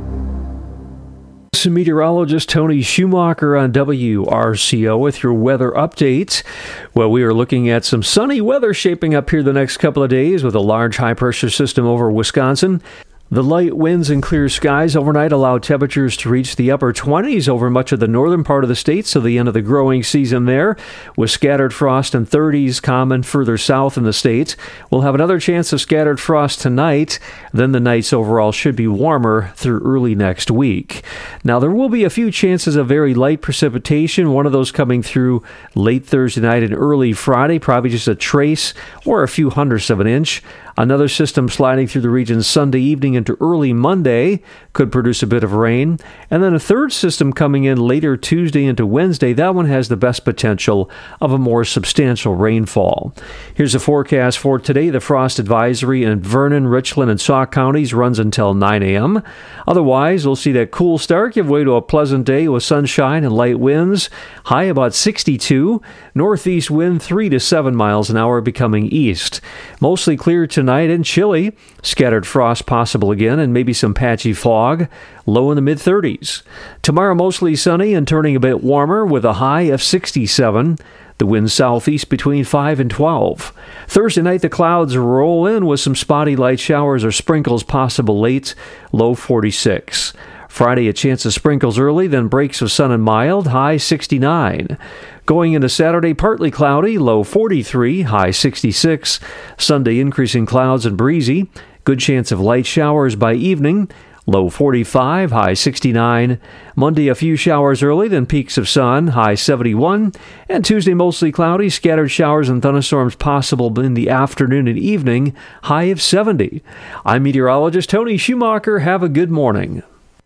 Speaker 9: Meteorologist Tony Schumacher on W R C O with your weather updates. Well, we are looking at some sunny weather shaping up here the next couple of days with a large high-pressure system over Wisconsin. The light winds and clear skies overnight allow temperatures to reach the upper twenties over much of the northern part of the state, so the end of the growing season there, with scattered frost and thirties common further south in the state. We'll have another chance of scattered frost tonight, then the nights overall should be warmer through early next week. Now, there will be a few chances of very light precipitation, one of those coming through late Thursday night and early Friday, probably just a trace or a few hundredths of an inch. Another system sliding through the region Sunday evening into early Monday could produce a bit of rain. And then a third system coming in later Tuesday into Wednesday. That one has the best potential of a more substantial rainfall. Here's a forecast for today. The frost advisory in Vernon, Richland, and Sauk counties runs until nine a.m. Otherwise, we'll see that cool start give way to a pleasant day with sunshine and light winds. High about sixty-two. Northeast wind three to seven miles an hour becoming east. Mostly clear tonight and chilly. Scattered frost possible again and maybe some patchy fog. Low in the mid thirties. Tomorrow mostly sunny and turning a bit warmer with a high of sixty-seven. The wind southeast between five and twelve. Thursday night the clouds roll in with some spotty light showers or sprinkles possible late. Low forty-six. Friday, a chance of sprinkles early, then breaks of sun and mild, high sixty-nine. Going into Saturday, partly cloudy, low forty-three, high sixty-six. Sunday, increasing clouds and breezy. Good chance of light showers by evening, low forty-five, high sixty-nine. Monday, a few showers early, then peaks of sun, high seventy-one. And Tuesday, mostly cloudy, scattered showers and thunderstorms possible in the afternoon and evening, high of seventy. I'm meteorologist Tony Schumacher. Have a good morning.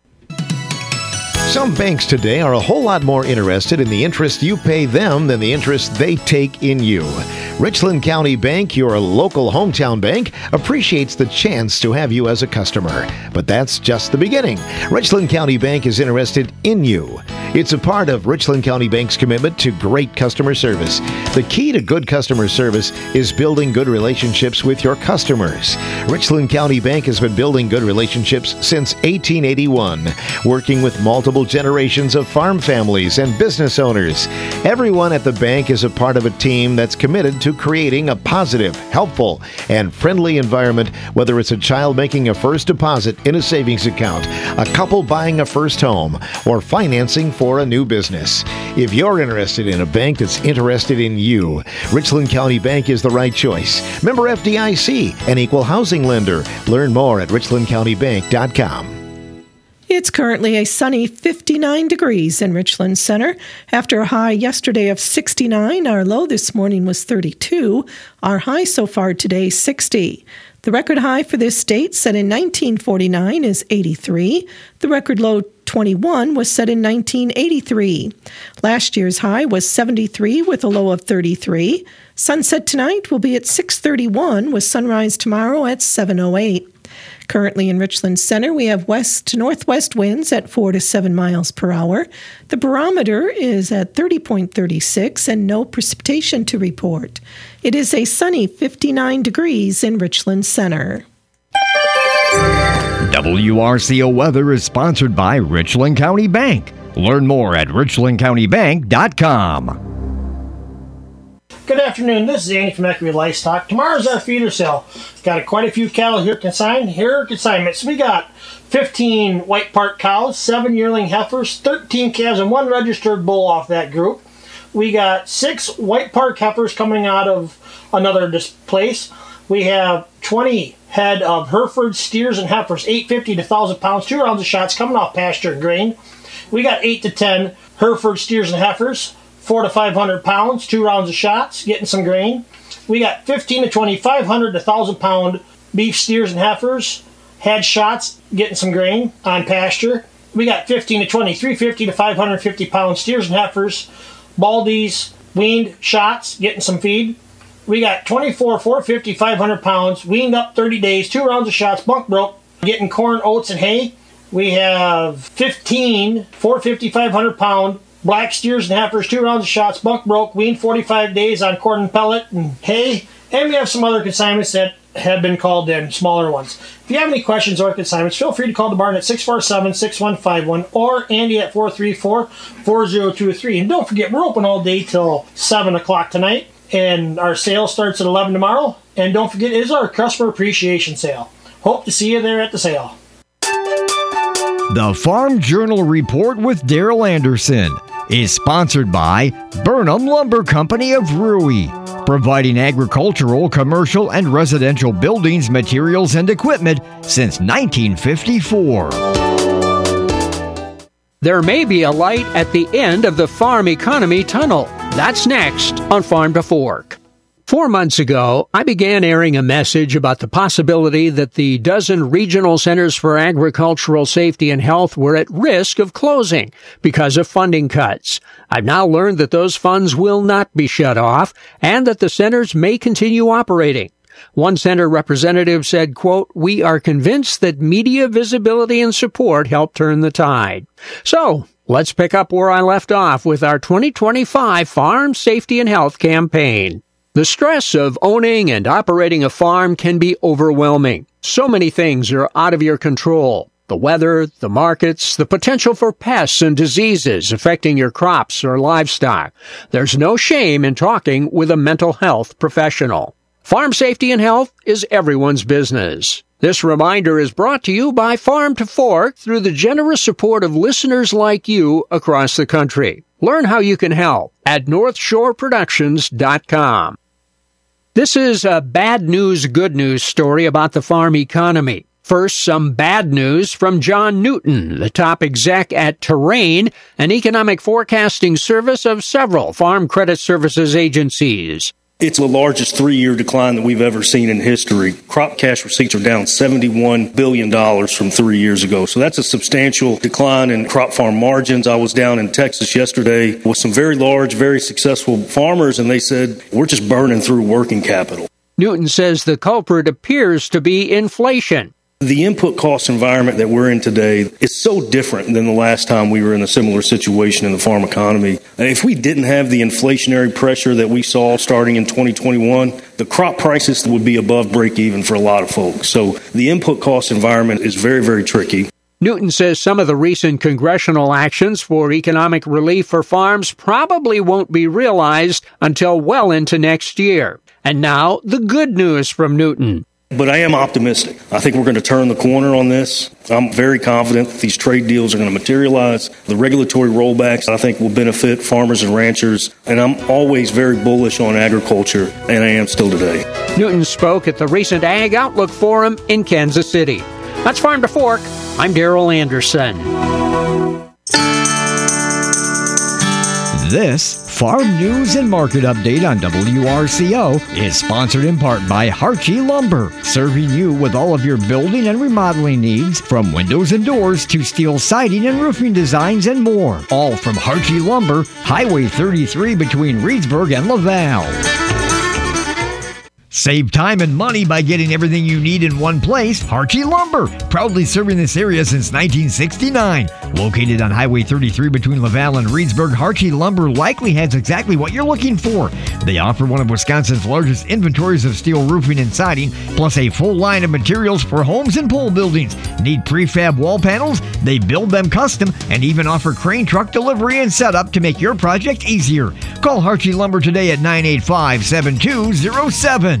Speaker 5: Some banks today are a whole lot more interested in the interest you pay them than the interest they take in you. Richland County Bank, your local hometown bank, appreciates the chance to have you as a customer. But that's just the beginning. Richland County Bank is interested in you. It's a part of Richland County Bank's commitment to great customer service. The key to good customer service is building good relationships with your customers. Richland County Bank has been building good relationships since eighteen eighty-one, working with multiple generations of farm families and business owners. Everyone at the bank is a part of a team that's committed to creating a positive, helpful, and friendly environment, whether it's a child making a first deposit in a savings account, a couple buying a first home, or financing for a new business. If you're interested in a bank that's interested in you, Richland County Bank is the right choice. Member F D I C, an equal housing lender. Learn more at richland county bank dot com.
Speaker 10: It's currently a sunny fifty-nine degrees in Richland Center. After a high yesterday of sixty-nine, our low this morning was thirty-two. Our high so far today, sixty. The record high for this state, set in nineteen forty-nine, is eighty-three. The record low, twenty-one, was set in nineteen eighty-three. Last year's high was seventy-three with a low of thirty-three. Sunset tonight will be at six thirty-one with sunrise tomorrow at seven oh eight. Currently in Richland Center, we have west to northwest winds at four to seven miles per hour. The barometer is at thirty point three six and no precipitation to report. It is a sunny fifty-nine degrees in Richland Center.
Speaker 16: W R C O Weather is sponsored by Richland County Bank. Learn more at richland county bank dot com.
Speaker 11: Good afternoon, this is Andy from Equity Livestock. Tomorrow's our feeder sale. Got a, quite a few cattle here consigned. Here are consignments. We got fifteen White Park cows, seven yearling heifers, thirteen calves, and one registered bull off that group. We got six White Park heifers coming out of another place. We have twenty head of Hereford steers and heifers, eight fifty to one thousand pounds, two rounds of shots coming off pasture and grain. We got eight to ten Hereford steers and heifers, four to five hundred pounds, two rounds of shots, getting some grain. We got fifteen to twenty, five hundred to one thousand pound beef steers and heifers, had shots, getting some grain on pasture. We got fifteen to twenty, three fifty to five hundred fifty pound steers and heifers, baldies, weaned shots, getting some feed. We got twenty-four, four fifty, five hundred pounds, weaned up thirty days, two rounds of shots, bunk broke, getting corn, oats, and hay. We have fifteen, four fifty, five hundred pound black steers and heifers, two rounds of shots, bunk broke, weaned forty-five days on corn and pellet and hay. And we have some other consignments that have been called in, smaller ones. If you have any questions or consignments, feel free to call the barn at six four seven, six one five one or Andy at four three four, four zero two three. And don't forget, we're open all day till seven o'clock tonight. And our sale starts at eleven tomorrow. And don't forget, it is our customer appreciation sale. Hope to see you there at the sale.
Speaker 16: The Farm Journal Report with Daryl Anderson is sponsored by Burnham Lumber Company of Rui, providing agricultural, commercial, and residential buildings, materials, and equipment since nineteen fifty-four.
Speaker 12: There may be a light at the end of the farm economy tunnel. That's next on Farm to Fork. Four months ago, I began airing a message about the possibility that the dozen regional centers for agricultural safety and health were at risk of closing because of funding cuts. I've now learned that those funds will not be shut off and that the centers may continue operating. One center representative said, quote, "We are convinced that media visibility and support help turn the tide." So, let's pick up where I left off with our twenty twenty-five Farm Safety and Health campaign. The stress of owning and operating a farm can be overwhelming. So many things are out of your control. The weather, the markets, the potential for pests and diseases affecting your crops or livestock. There's no shame in talking with a mental health professional. Farm Safety and Health is everyone's business. This reminder is brought to you by Farm to Fork through the generous support of listeners like you across the country. Learn how you can help at north shore productions dot com. This is a bad news, good news story about the farm economy. First, some bad news from John Newton, the top exec at Terrain, an economic forecasting service of several farm credit services agencies.
Speaker 13: It's the largest three-year decline that we've ever seen in history. Crop cash receipts are down seventy-one billion dollars from three years ago. So that's a substantial decline in crop farm margins. I was down in Texas yesterday with some very large, very successful farmers, and they said, we're just burning through working capital.
Speaker 12: Newton says the culprit appears to be inflation.
Speaker 13: The input cost environment that we're in today is so different than the last time we were in a similar situation in the farm economy. If we didn't have the inflationary pressure that we saw starting in twenty twenty-one, the crop prices would be above break even for a lot of folks. So the input cost environment is very, very tricky.
Speaker 12: Newton says some of the recent congressional actions for economic relief for farms probably won't be realized until well into next year. And now, the good news from Newton.
Speaker 13: But I am optimistic. I think we're going to turn the corner on this. I'm very confident that these trade deals are going to materialize. The regulatory rollbacks, I think, will benefit farmers and ranchers. And I'm always very bullish on agriculture, and I am still today.
Speaker 12: Newton spoke at the recent Ag Outlook Forum in Kansas City. That's Farm to Fork. I'm Daryl Anderson.
Speaker 16: This Farm News and Market Update on W R C O is sponsored in part by Harchie Lumber, serving you with all of your building and remodeling needs, from windows and doors to steel siding and roofing designs and more. All from Harchie Lumber, Highway thirty-three between Reedsburg and Laval. Save time and money by getting everything you need in one place. Harchie Lumber, proudly serving this area since nineteen sixty-nine. Located on Highway thirty-three between Laval and Reedsburg, Harchie Lumber likely has exactly what you're looking for. They offer one of Wisconsin's largest inventories of steel roofing and siding, plus a full line of materials for homes and pole buildings. Need prefab wall panels? They build them custom and even offer crane truck delivery and setup to make your project easier. Call Harchie Lumber today at nine eight five, seven two zero seven.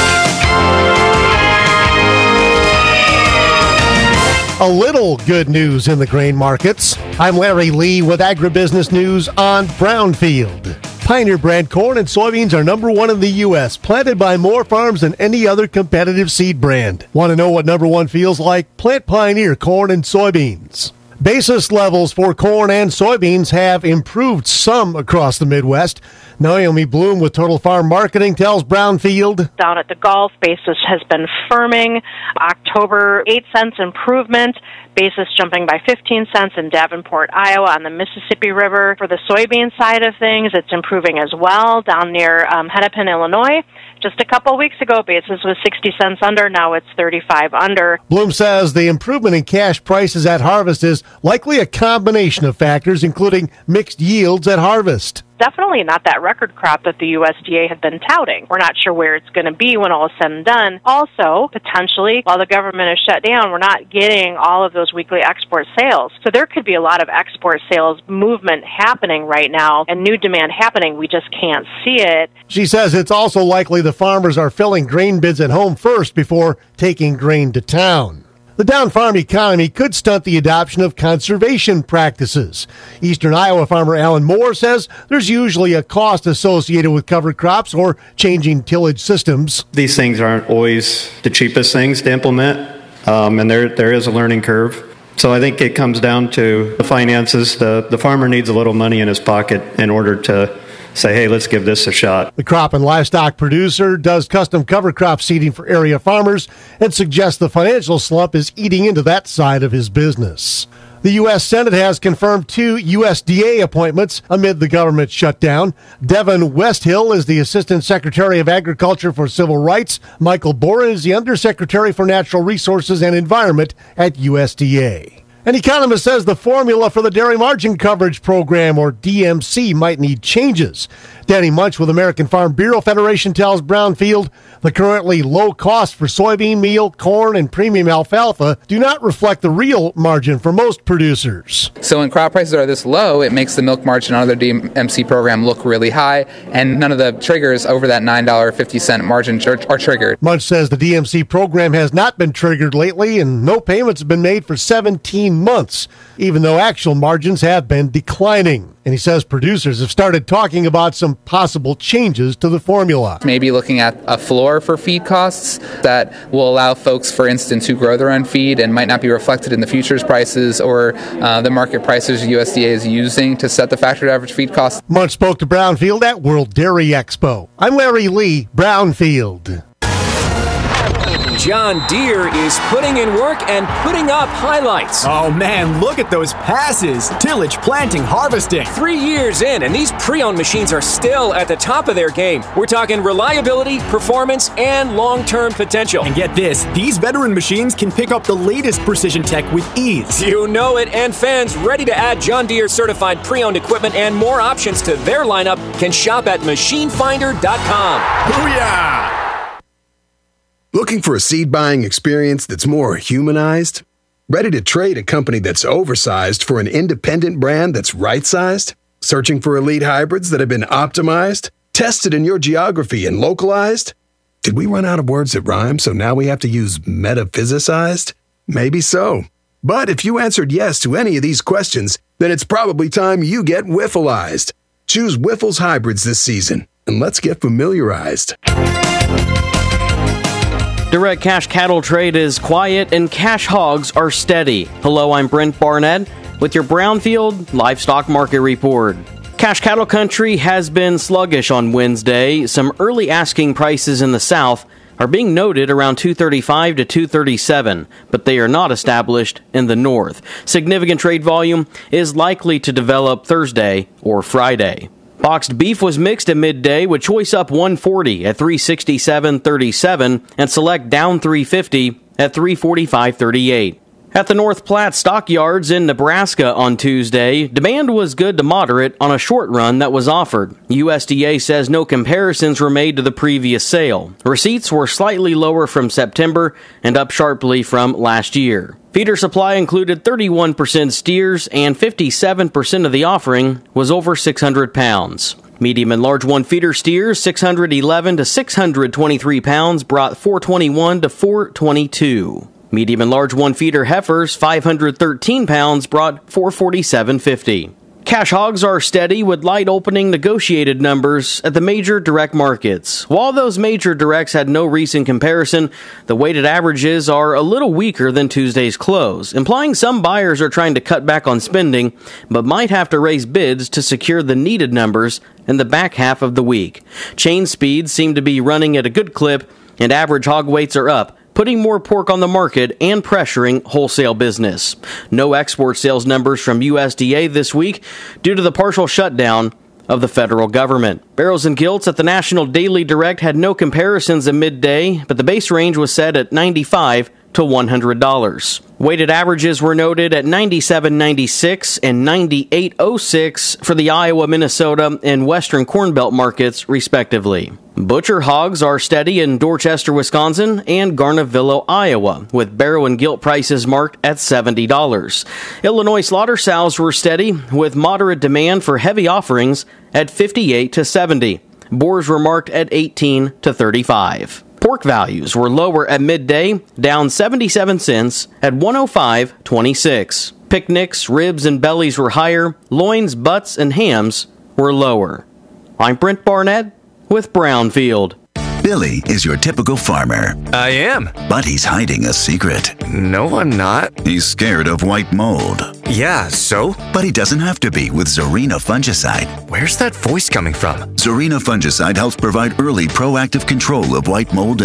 Speaker 14: A little good news in the grain markets. I'm Larry Lee with Agribusiness News on Brownfield. Pioneer brand corn and soybeans are number one in the U S, planted by more farms than any other competitive seed brand. Want to know what number one feels like? Plant Pioneer corn and soybeans. Basis levels for corn and soybeans have improved some across the Midwest. Naomi Bloom with Total Farm Marketing tells Brownfield.
Speaker 15: Down at the Gulf, basis has been firming. October, eight cents improvement. Basis jumping by fifteen cents in Davenport, Iowa on the Mississippi River. For the soybean side of things, it's improving as well down near um, Hennepin, Illinois. Just a couple weeks ago, basis was sixty cents under. Now it's thirty-five under.
Speaker 14: Bloom says the improvement in cash prices at harvest is likely a combination of factors, including mixed yields at harvest.
Speaker 15: Definitely not that record crop that the U S D A had been touting. We're not sure where it's going to be when all is said and done. Also, potentially, while the government is shut down, we're not getting all of those weekly export sales. So there could be a lot of export sales movement happening right now and new demand happening. We just can't see it.
Speaker 14: She says it's also likely the farmers are filling grain bids at home first before taking grain to town. The down farm economy could stunt the adoption of conservation practices. Eastern Iowa farmer Alan Moore says there's usually a cost associated with cover crops or changing tillage systems.
Speaker 17: These things aren't always the cheapest things to implement, um, and there there is a learning curve. So I think it comes down to the finances. The, the farmer needs a little money in his pocket in order to say, hey, let's give this a shot.
Speaker 14: The crop and livestock producer does custom cover crop seeding for area farmers and suggests the financial slump is eating into that side of his business. The U S Senate has confirmed two U S D A appointments amid the government shutdown. Devin Westhill is the Assistant Secretary of Agriculture for Civil Rights. Michael Boren is the Undersecretary for Natural Resources and Environment at U S D A. An economist says the formula for the Dairy Margin Coverage Program, or D M C, might need changes. Danny Munch with American Farm Bureau Federation tells Brownfield the currently low cost for soybean meal, corn, and premium alfalfa do not reflect the real margin for most producers.
Speaker 18: So when crop prices are this low, it makes the milk margin under the D M C program look really high, and none of the triggers over that nine dollars and fifty cents margin are triggered.
Speaker 14: Munch says the D M C program has not been triggered lately, and no payments have been made for seventeen months, even though actual margins have been declining. And he says producers have started talking about some possible changes to the formula.
Speaker 18: Maybe looking at a floor for feed costs that will allow folks, for instance, who grow their own feed and might not be reflected in the futures prices or uh, the market prices U S D A is using to set the factored average feed cost.
Speaker 14: Munch spoke to Brownfield at World Dairy Expo. I'm Larry Lee, Brownfield.
Speaker 19: John Deere is putting in work and putting up highlights.
Speaker 26: Oh man, look at those passes. Tillage, planting, harvesting.
Speaker 19: Three years in, and these pre-owned machines are still at the top of their game. We're talking reliability, performance, and long-term potential.
Speaker 26: And get this, these veteran machines can pick up the latest precision tech with ease.
Speaker 19: You know it, and fans ready to add John Deere certified pre-owned equipment and more options to their lineup can shop at machine finder dot com.
Speaker 26: Booyah!
Speaker 27: Looking for a seed buying experience that's more humanized? Ready to trade a company that's oversized for an independent brand that's right-sized? Searching for elite hybrids that have been optimized, tested in your geography, and localized? Did we run out of words that rhyme, so now we have to use metaphysicized? Maybe so. But if you answered yes to any of these questions, then it's probably time you get Wiffleized. Choose Wiffles hybrids this season, and let's get familiarized.
Speaker 28: Direct cash cattle trade is quiet and cash hogs are steady. Hello, I'm Brent Barnett with your Brownfield Livestock Market Report. Cash cattle country has been sluggish on Wednesday. Some early asking prices in the south are being noted around two thirty-five to two thirty-seven, but they are not established in the north. Significant trade volume is likely to develop Thursday or Friday. Boxed beef was mixed at midday, with choice up one forty at three sixty-seven thirty-seven and select down three fifty at three forty-five thirty-eight. At the North Platte stockyards in Nebraska on Tuesday, demand was good to moderate on a short run that was offered. U S D A says no comparisons were made to the previous sale. Receipts were slightly lower from September and up sharply from last year. Feeder supply included thirty-one percent steers, and fifty-seven percent of the offering was over six hundred pounds. Medium and large one feeder steers, six hundred eleven to six hundred twenty-three pounds, brought four twenty-one to four twenty-two. Medium and large one feeder heifers, five hundred thirteen pounds, brought four forty-seven fifty. Cash hogs are steady with light opening negotiated numbers at the major direct markets. While those major directs had no recent comparison, the weighted averages are a little weaker than Tuesday's close, implying some buyers are trying to cut back on spending, but might have to raise bids to secure the needed numbers in the back half of the week. Chain speeds seem to be running at a good clip, and average hog weights are up, putting more pork on the market and pressuring wholesale business. No export sales numbers from U S D A this week due to the partial shutdown of the federal government. Barrels and gilts at the National Daily Direct had no comparisons at midday, but the base range was set at ninety-five to one hundred dollars. Weighted averages were noted at ninety-seven ninety-six and ninety-eight oh six for the Iowa, Minnesota, and Western Corn Belt markets, respectively. Butcher hogs are steady in Dorchester, Wisconsin, and Garnavillo, Iowa, with barrow and gilt prices marked at seventy dollars. Illinois slaughter sows were steady, with moderate demand for heavy offerings at fifty-eight to seventy. Boars were marked at eighteen to thirty-five. Pork values were lower at midday, down seventy-seven cents at one oh five twenty-six. Picnics, ribs, and bellies were higher. Loins, butts, and hams were lower. I'm Brent Barnett with Brownfield.
Speaker 1: Billy is your typical farmer.
Speaker 3: I am.
Speaker 1: But he's hiding a secret.
Speaker 3: No, I'm not.
Speaker 1: He's scared of white mold.
Speaker 3: Yeah, so?
Speaker 1: But he doesn't have to be with Zorina fungicide.
Speaker 3: Where's that voice coming from?
Speaker 1: Zorina fungicide helps provide early proactive control of white mold and